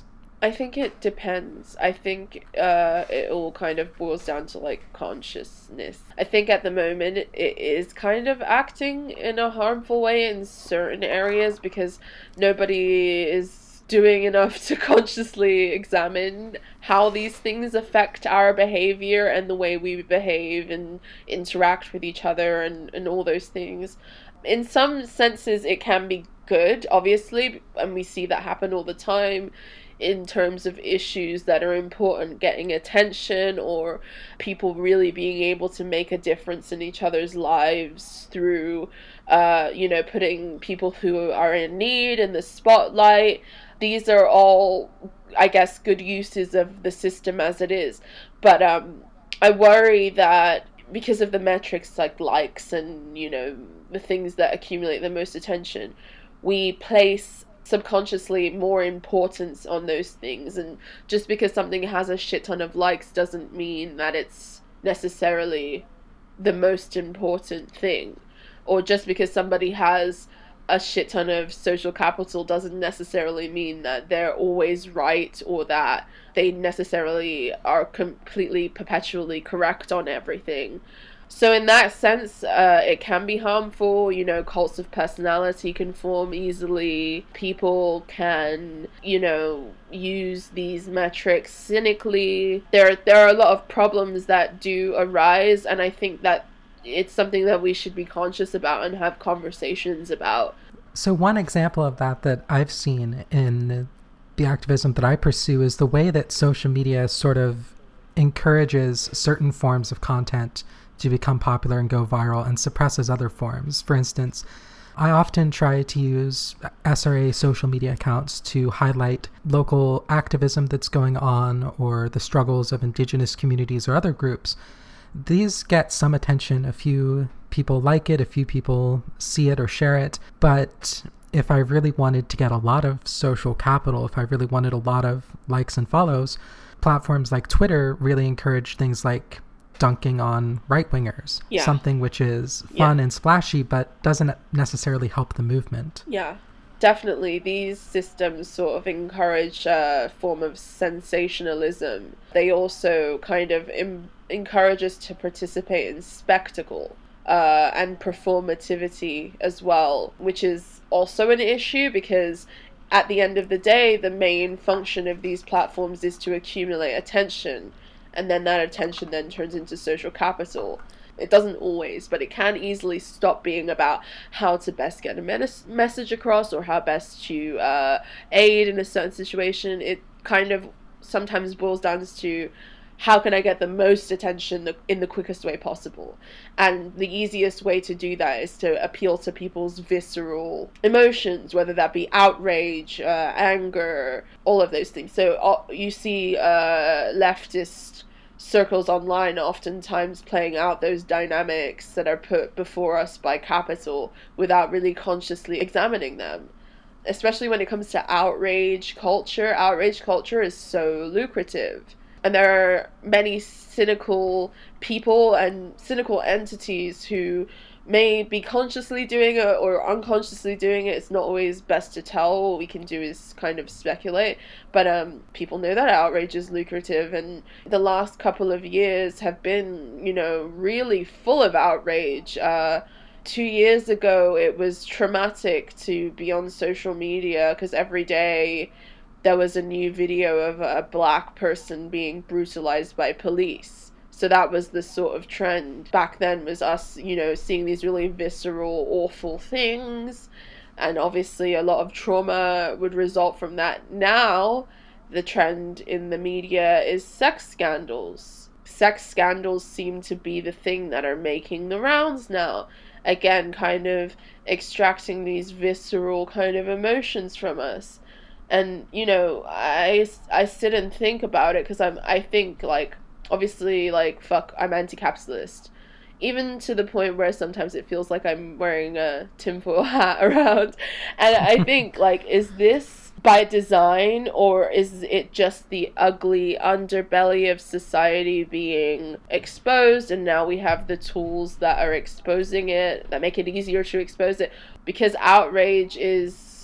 I think it depends. I think uh, it all kind of boils down to like consciousness. I think at the moment it is kind of acting in a harmful way in certain areas because nobody is doing enough to consciously examine how these things affect our behavior and the way we behave and interact with each other and, and all those things. In some senses, it can be good, obviously, and we see that happen all the time in terms of issues that are important getting attention or people really being able to make a difference in each other's lives through, uh, you know, putting people who are in need in the spotlight. These are all, I guess, good uses of the system as it is. But um, I worry that because of the metrics like likes and, you know, the things that accumulate the most attention, we place subconsciously more importance on those things. And just because something has a shit ton of likes doesn't mean that it's necessarily the most important thing. Or just because somebody has a shit ton of social capital doesn't necessarily mean that they're always right or that they necessarily are completely perpetually correct on everything. So in that sense, uh, it can be harmful. You know, cults of personality can form easily. People can, you know, use these metrics cynically. There, there are a lot of problems that do arise, and I think that it's something that we should be conscious about and have conversations about. So one example of that that I've seen in the activism that I pursue is the way that social media sort of encourages certain forms of content to become popular and go viral and suppresses other forms. For instance, I often try to use S R A social media accounts to highlight local activism that's going on or the struggles of indigenous communities or other groups. These get some attention. A few people like it, a few people see it or share it. But if I really wanted to get a lot of social capital, if I really wanted a lot of likes and follows, platforms like Twitter really encourage things like dunking on right-wingers, yeah. something which is fun yeah. and splashy, but doesn't necessarily help the movement. Yeah, definitely. These systems sort of encourage a form of sensationalism. They also kind of im- encourage us to participate in spectacle uh, and performativity as well, which is also an issue because at the end of the day, the main function of these platforms is to accumulate attention. And then that attention then turns into social capital. It doesn't always, but it can easily stop being about how to best get a mes- message across or how best to uh, aid in a certain situation. It kind of sometimes boils down to how can I get the most attention in the quickest way possible. And the easiest way to do that is to appeal to people's visceral emotions, whether that be outrage, uh, anger, all of those things. So uh, you see uh, leftist circles online oftentimes playing out those dynamics that are put before us by capital without really consciously examining them. Especially when it comes to outrage culture. Outrage culture is so lucrative. And there are many cynical people and cynical entities who may be consciously doing it or unconsciously doing it. It's not always best to tell. All we can do is kind of speculate. But um, people know that outrage is lucrative. And the last couple of years have been, you know, really full of outrage. Uh, two years ago, it was traumatic to be on social media because every day there was a new video of a black person being brutalized by police. So that was the sort of trend back then, was us, you know, seeing these really visceral, awful things. And obviously a lot of trauma would result from that. Now, the trend in the media is sex scandals. Sex scandals seem to be the thing that are making the rounds now. Again, kind of extracting these visceral kind of emotions from us. And, you know, I, I sit and think about it because I'm, I think, like, obviously, like, fuck, I'm anti-capitalist. Even to the point where sometimes it feels like I'm wearing a tinfoil hat around. And I think, like, is this by design or is it just the ugly underbelly of society being exposed? And now we have the tools that are exposing it, that make it easier to expose it. Because outrage is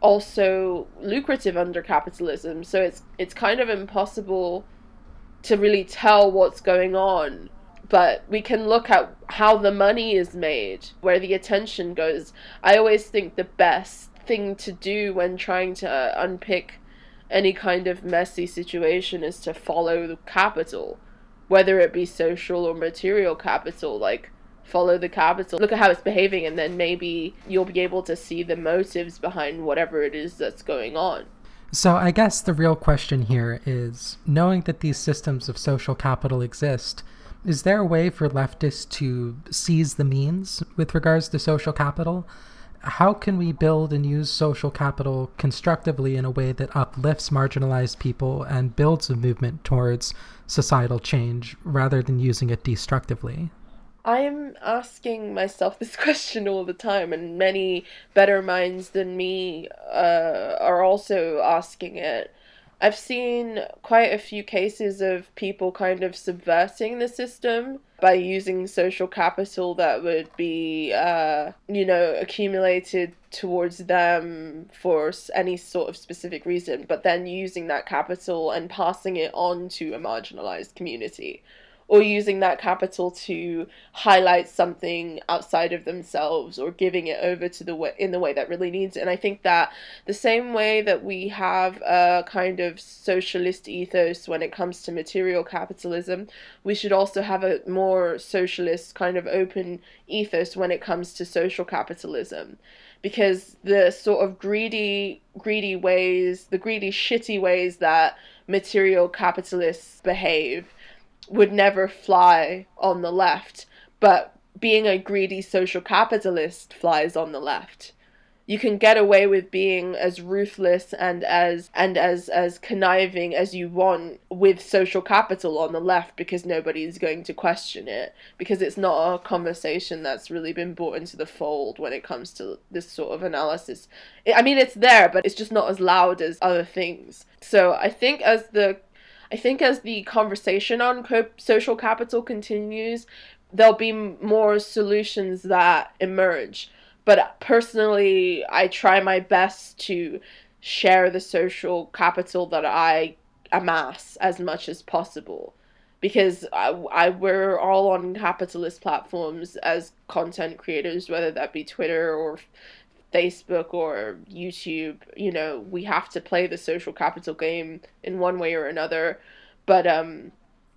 also lucrative under capitalism. So it's it's kind of impossible to really tell what's going on. But we can look at how the money is made, where the attention goes. I always think the best thing to do when trying to unpick any kind of messy situation is to follow the capital, whether it be social or material capital. Like, follow the capital, look at how it's behaving, and then maybe you'll be able to see the motives behind whatever it is that's going on. So I guess the real question here is, knowing that these systems of social capital exist, is there a way for leftists to seize the means with regards to social capital? How can we build and use social capital constructively in a way that uplifts marginalized people and builds a movement towards societal change rather than using it destructively? I am asking myself this question all the time, and many better minds than me uh, are also asking it. I've seen quite a few cases of people kind of subverting the system by using social capital that would be, uh, you know, accumulated towards them for any sort of specific reason, but then using that capital and passing it on to a marginalized community, or using that capital to highlight something outside of themselves, or giving it over to the way, in the way that really needs it. And I think that the same way that we have a kind of socialist ethos when it comes to material capitalism, we should also have a more socialist kind of open ethos when it comes to social capitalism. Because the sort of greedy, greedy ways, the greedy, shitty ways that material capitalists behave would never fly on the left, but being a greedy social capitalist flies on the left. You can get away with being as ruthless and as and as as conniving as you want with social capital on the left, because nobody's going to question it, because it's not a conversation that's really been brought into the fold when it comes to this sort of analysis. I mean, it's there, but it's just not as loud as other things. So I think as the I think as the conversation on co- social capital continues, there'll be more solutions that emerge. But personally, I try my best to share the social capital that I amass as much as possible. Because I, I, we're all on capitalist platforms as content creators, whether that be Twitter or Facebook or YouTube. You know, we have to play the social capital game in one way or another, but um,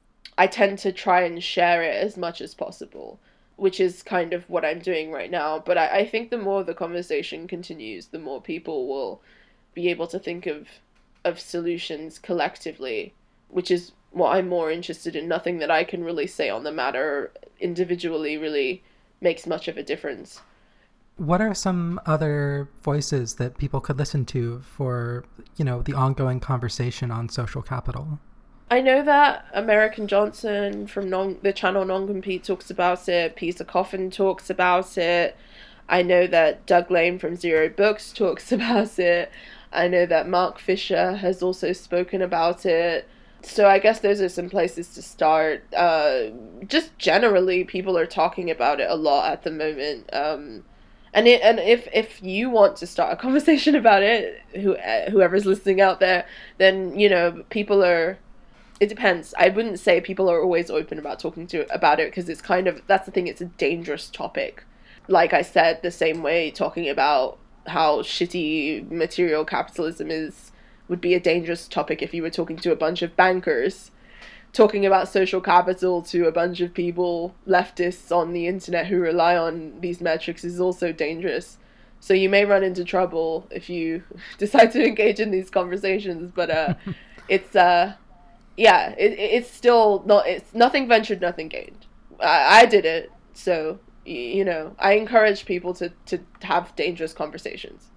I tend to try and share it as much as possible, which is kind of what I'm doing right now. But I, I think the more the conversation continues, the more people will be able to think of of solutions collectively, which is what I'm more interested in. Nothing that I can really say on the matter individually really makes much of a difference. What are some other voices that people could listen to for, you know, the ongoing conversation on social capital? I know that American Johnson from non, the channel Non-Compete talks about it. Peter Coffin talks about it. I know that Doug Lane from Zero Books talks about it. I know that Mark Fisher has also spoken about it. So I guess those are some places to start. Uh, just generally, people are talking about it a lot at the moment. Um, And it, and if if you want to start a conversation about it, who whoever's listening out there, then, you know, people are, it depends. I wouldn't say people are always open about talking to about it, because it's kind of, that's the thing, it's a dangerous topic. Like I said, the same way talking about how shitty material capitalism is would be a dangerous topic if you were talking to a bunch of bankers. Talking about social capital to a bunch of people, leftists on the internet who rely on these metrics, is also dangerous. So you may run into trouble if you decide to engage in these conversations. But uh, it's uh, yeah, it, it's still not. It's nothing ventured, nothing gained. I, I did it, so you know, I encourage people to to have dangerous conversations.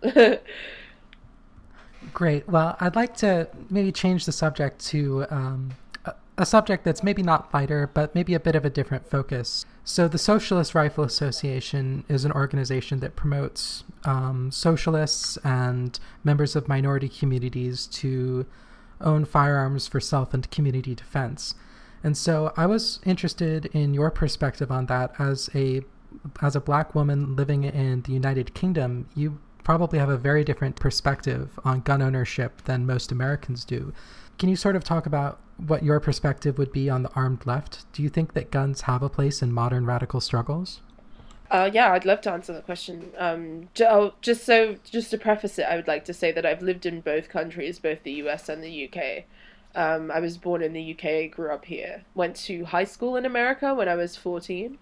Great. Well, I'd like to maybe change the subject to um, a, a subject that's maybe not lighter, but maybe a bit of a different focus. So the Socialist Rifle Association is an organization that promotes um, socialists and members of minority communities to own firearms for self and community defense. And so I was interested in your perspective on that. As a as a Black woman living in the United Kingdom, you probably have a very different perspective on gun ownership than most Americans do. Can you sort of talk about what your perspective would be on the armed left? Do you think that guns have a place in modern radical struggles? Uh, yeah, I'd love to answer that question. Um, j- oh, just so, just to preface it, I would like to say that I've lived in both countries, both the U S and the U K. Um, I was born in the U K, grew up here, went to high school in America when I was fourteen,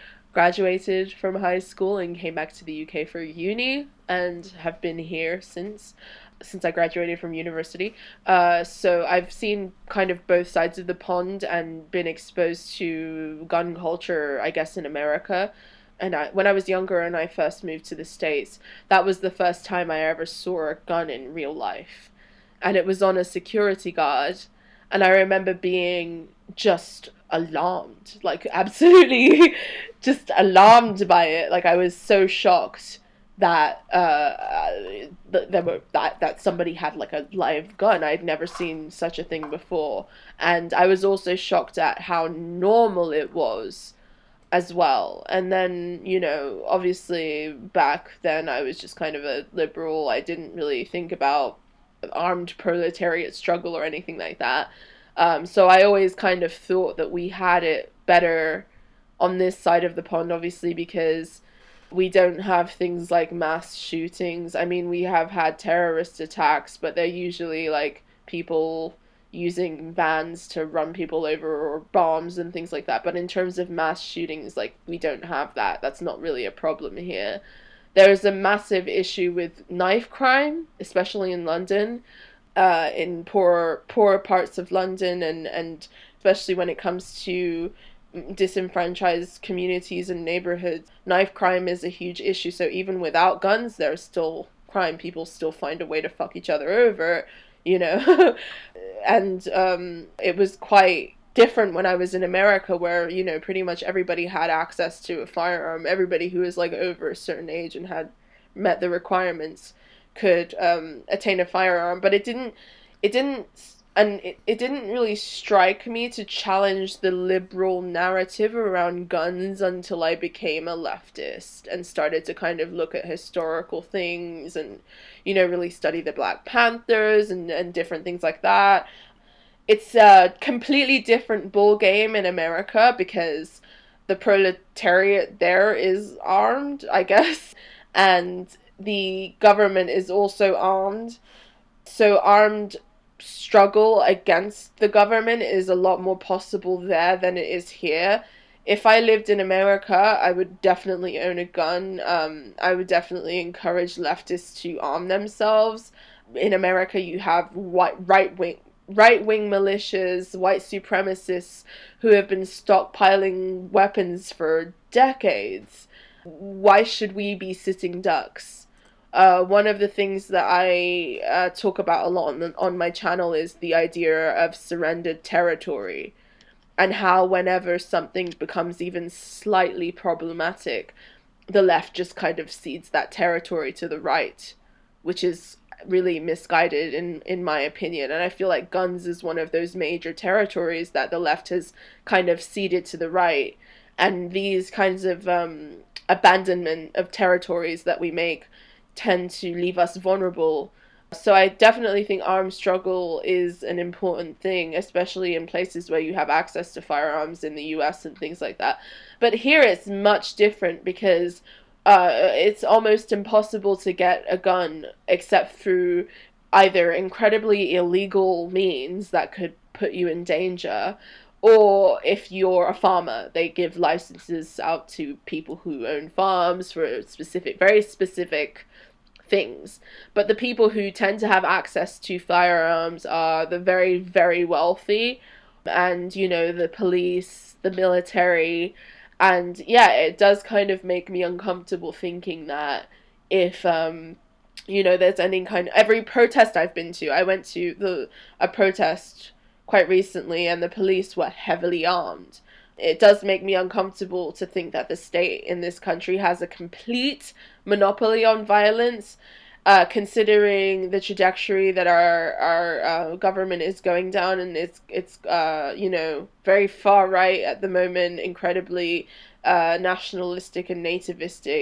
graduated from high school and came back to the U K for uni, and have been here since. since I graduated from university. Uh, so I've seen kind of both sides of the pond and been exposed to gun culture, I guess, in America. And I, when I was younger and I first moved to the States, that was the first time I ever saw a gun in real life. And it was on a security guard. And I remember being just alarmed, like absolutely just alarmed by it. Like I was so shocked that uh th- there were that that somebody had like a live gun. I'd never seen such a thing before, and I was also shocked at how normal it was as well. And then, you know, obviously back then I was just kind of a liberal. I didn't really think about armed proletariat struggle or anything like that, um so I always kind of thought that we had it better on this side of the pond, obviously, because we don't have things like mass shootings. I mean, we have had terrorist attacks, but they're usually like people using vans to run people over or bombs and things like that. But in terms of mass shootings, like, we don't have that. That's not really a problem here. There's a massive issue with knife crime, especially in London, uh, in poor, poor parts of London, and, and especially when it comes to disenfranchised communities and neighborhoods. Knife crime is a huge issue. So even without guns, there's still crime. People still find a way to fuck each other over, you know. And um, it was quite different when I was in America, where, you know, pretty much everybody had access to a firearm. Everybody who was like over a certain age and had met the requirements could um, attain a firearm. But it didn't, it didn't And it, it didn't really strike me to challenge the liberal narrative around guns until I became a leftist and started to kind of look at historical things and, you know, really study the Black Panthers and, and different things like that. It's a completely different ball game in America because the proletariat there is armed, I guess, and the government is also armed. So armed struggle against the government is a lot more possible there than it is here. If I lived in America, I would definitely own a gun. Um, I would definitely encourage leftists to arm themselves. In America, you have white, right-wing, right-wing militias, white supremacists who have been stockpiling weapons for decades. Why should we be sitting ducks? Uh, one of the things that I uh, talk about a lot on, on my channel is the idea of surrendered territory, and how whenever something becomes even slightly problematic, the left just kind of cedes that territory to the right, which is really misguided in, in my opinion. And I feel like guns is one of those major territories that the left has kind of ceded to the right. And these kinds of um, abandonment of territories that we make tend to leave us vulnerable. So I definitely think armed struggle is an important thing, especially in places where you have access to firearms in the U S and things like that. But here it's much different because uh, it's almost impossible to get a gun except through either incredibly illegal means that could put you in danger, or if you're a farmer, they give licenses out to people who own farms for specific, very specific things. But the people who tend to have access to firearms are the very, very wealthy, and, you know, the police, the military. And yeah, it does kind of make me uncomfortable thinking that if, um, you know, there's any kind of, every protest I've been to, I went to the a protest quite recently, and the police were heavily armed. It does make me uncomfortable to think that the state in this country has a complete monopoly on violence, uh, considering the trajectory that our our uh, government is going down, and it's it's uh, you know, very far right at the moment, incredibly uh, nationalistic and nativistic.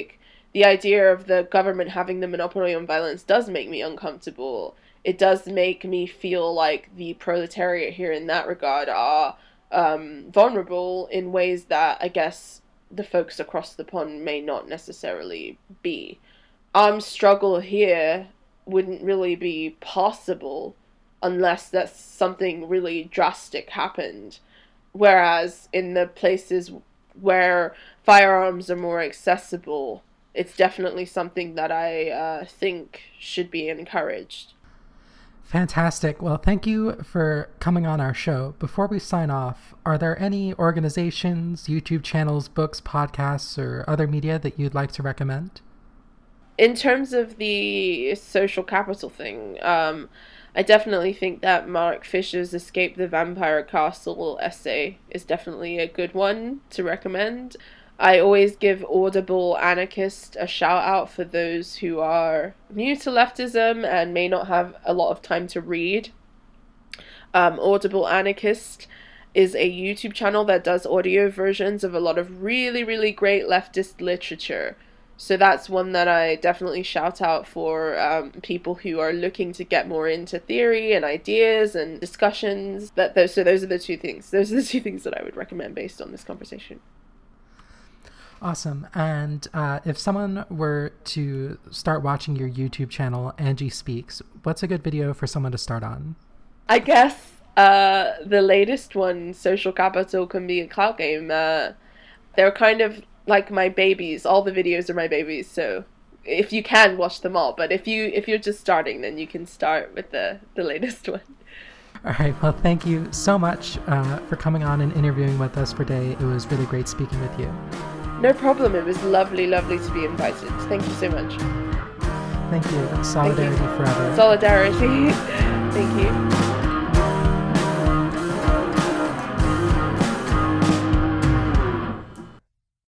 the idea of the government having the monopoly on violence does make me uncomfortable. It does make me feel like the proletariat here in that regard are um, vulnerable in ways that I guess the folks across the pond may not necessarily be. Our struggle here wouldn't really be possible unless that something really drastic happened. Whereas in the places where firearms are more accessible, it's definitely something that I uh, think should be encouraged. Fantastic. Well, thank you for coming on our show. Before we sign off, are there any organizations, YouTube channels, books, podcasts, or other media that you'd like to recommend? In terms of the social capital thing, um, I definitely think that Mark Fisher's Escape the Vampire Castle essay is definitely a good one to recommend. I always give Audible Anarchist a shout out for those who are new to leftism and may not have a lot of time to read. Um, Audible Anarchist is a YouTube channel that does audio versions of a lot of really, really great leftist literature. So that's one that I definitely shout out for um, people who are looking to get more into theory and ideas and discussions. That those, so those are the two things. Those are the two things that I would recommend based on this conversation. Awesome. And uh, if someone were to start watching your YouTube channel, Angie Speaks, what's a good video for someone to start on? I guess uh, the latest one, Social Capital Can Be a Clout Game. Uh, they're kind of like my babies. All the videos are my babies, so if you can, watch them all. But if you if you're just starting, then you can start with the the latest one. All right. Well, thank you so much uh, for coming on and interviewing with us today. It was really great speaking with you. No problem. It was lovely, lovely to be invited. Thank you so much. Thank you. Solidarity Thank you. forever. Solidarity. Thank you.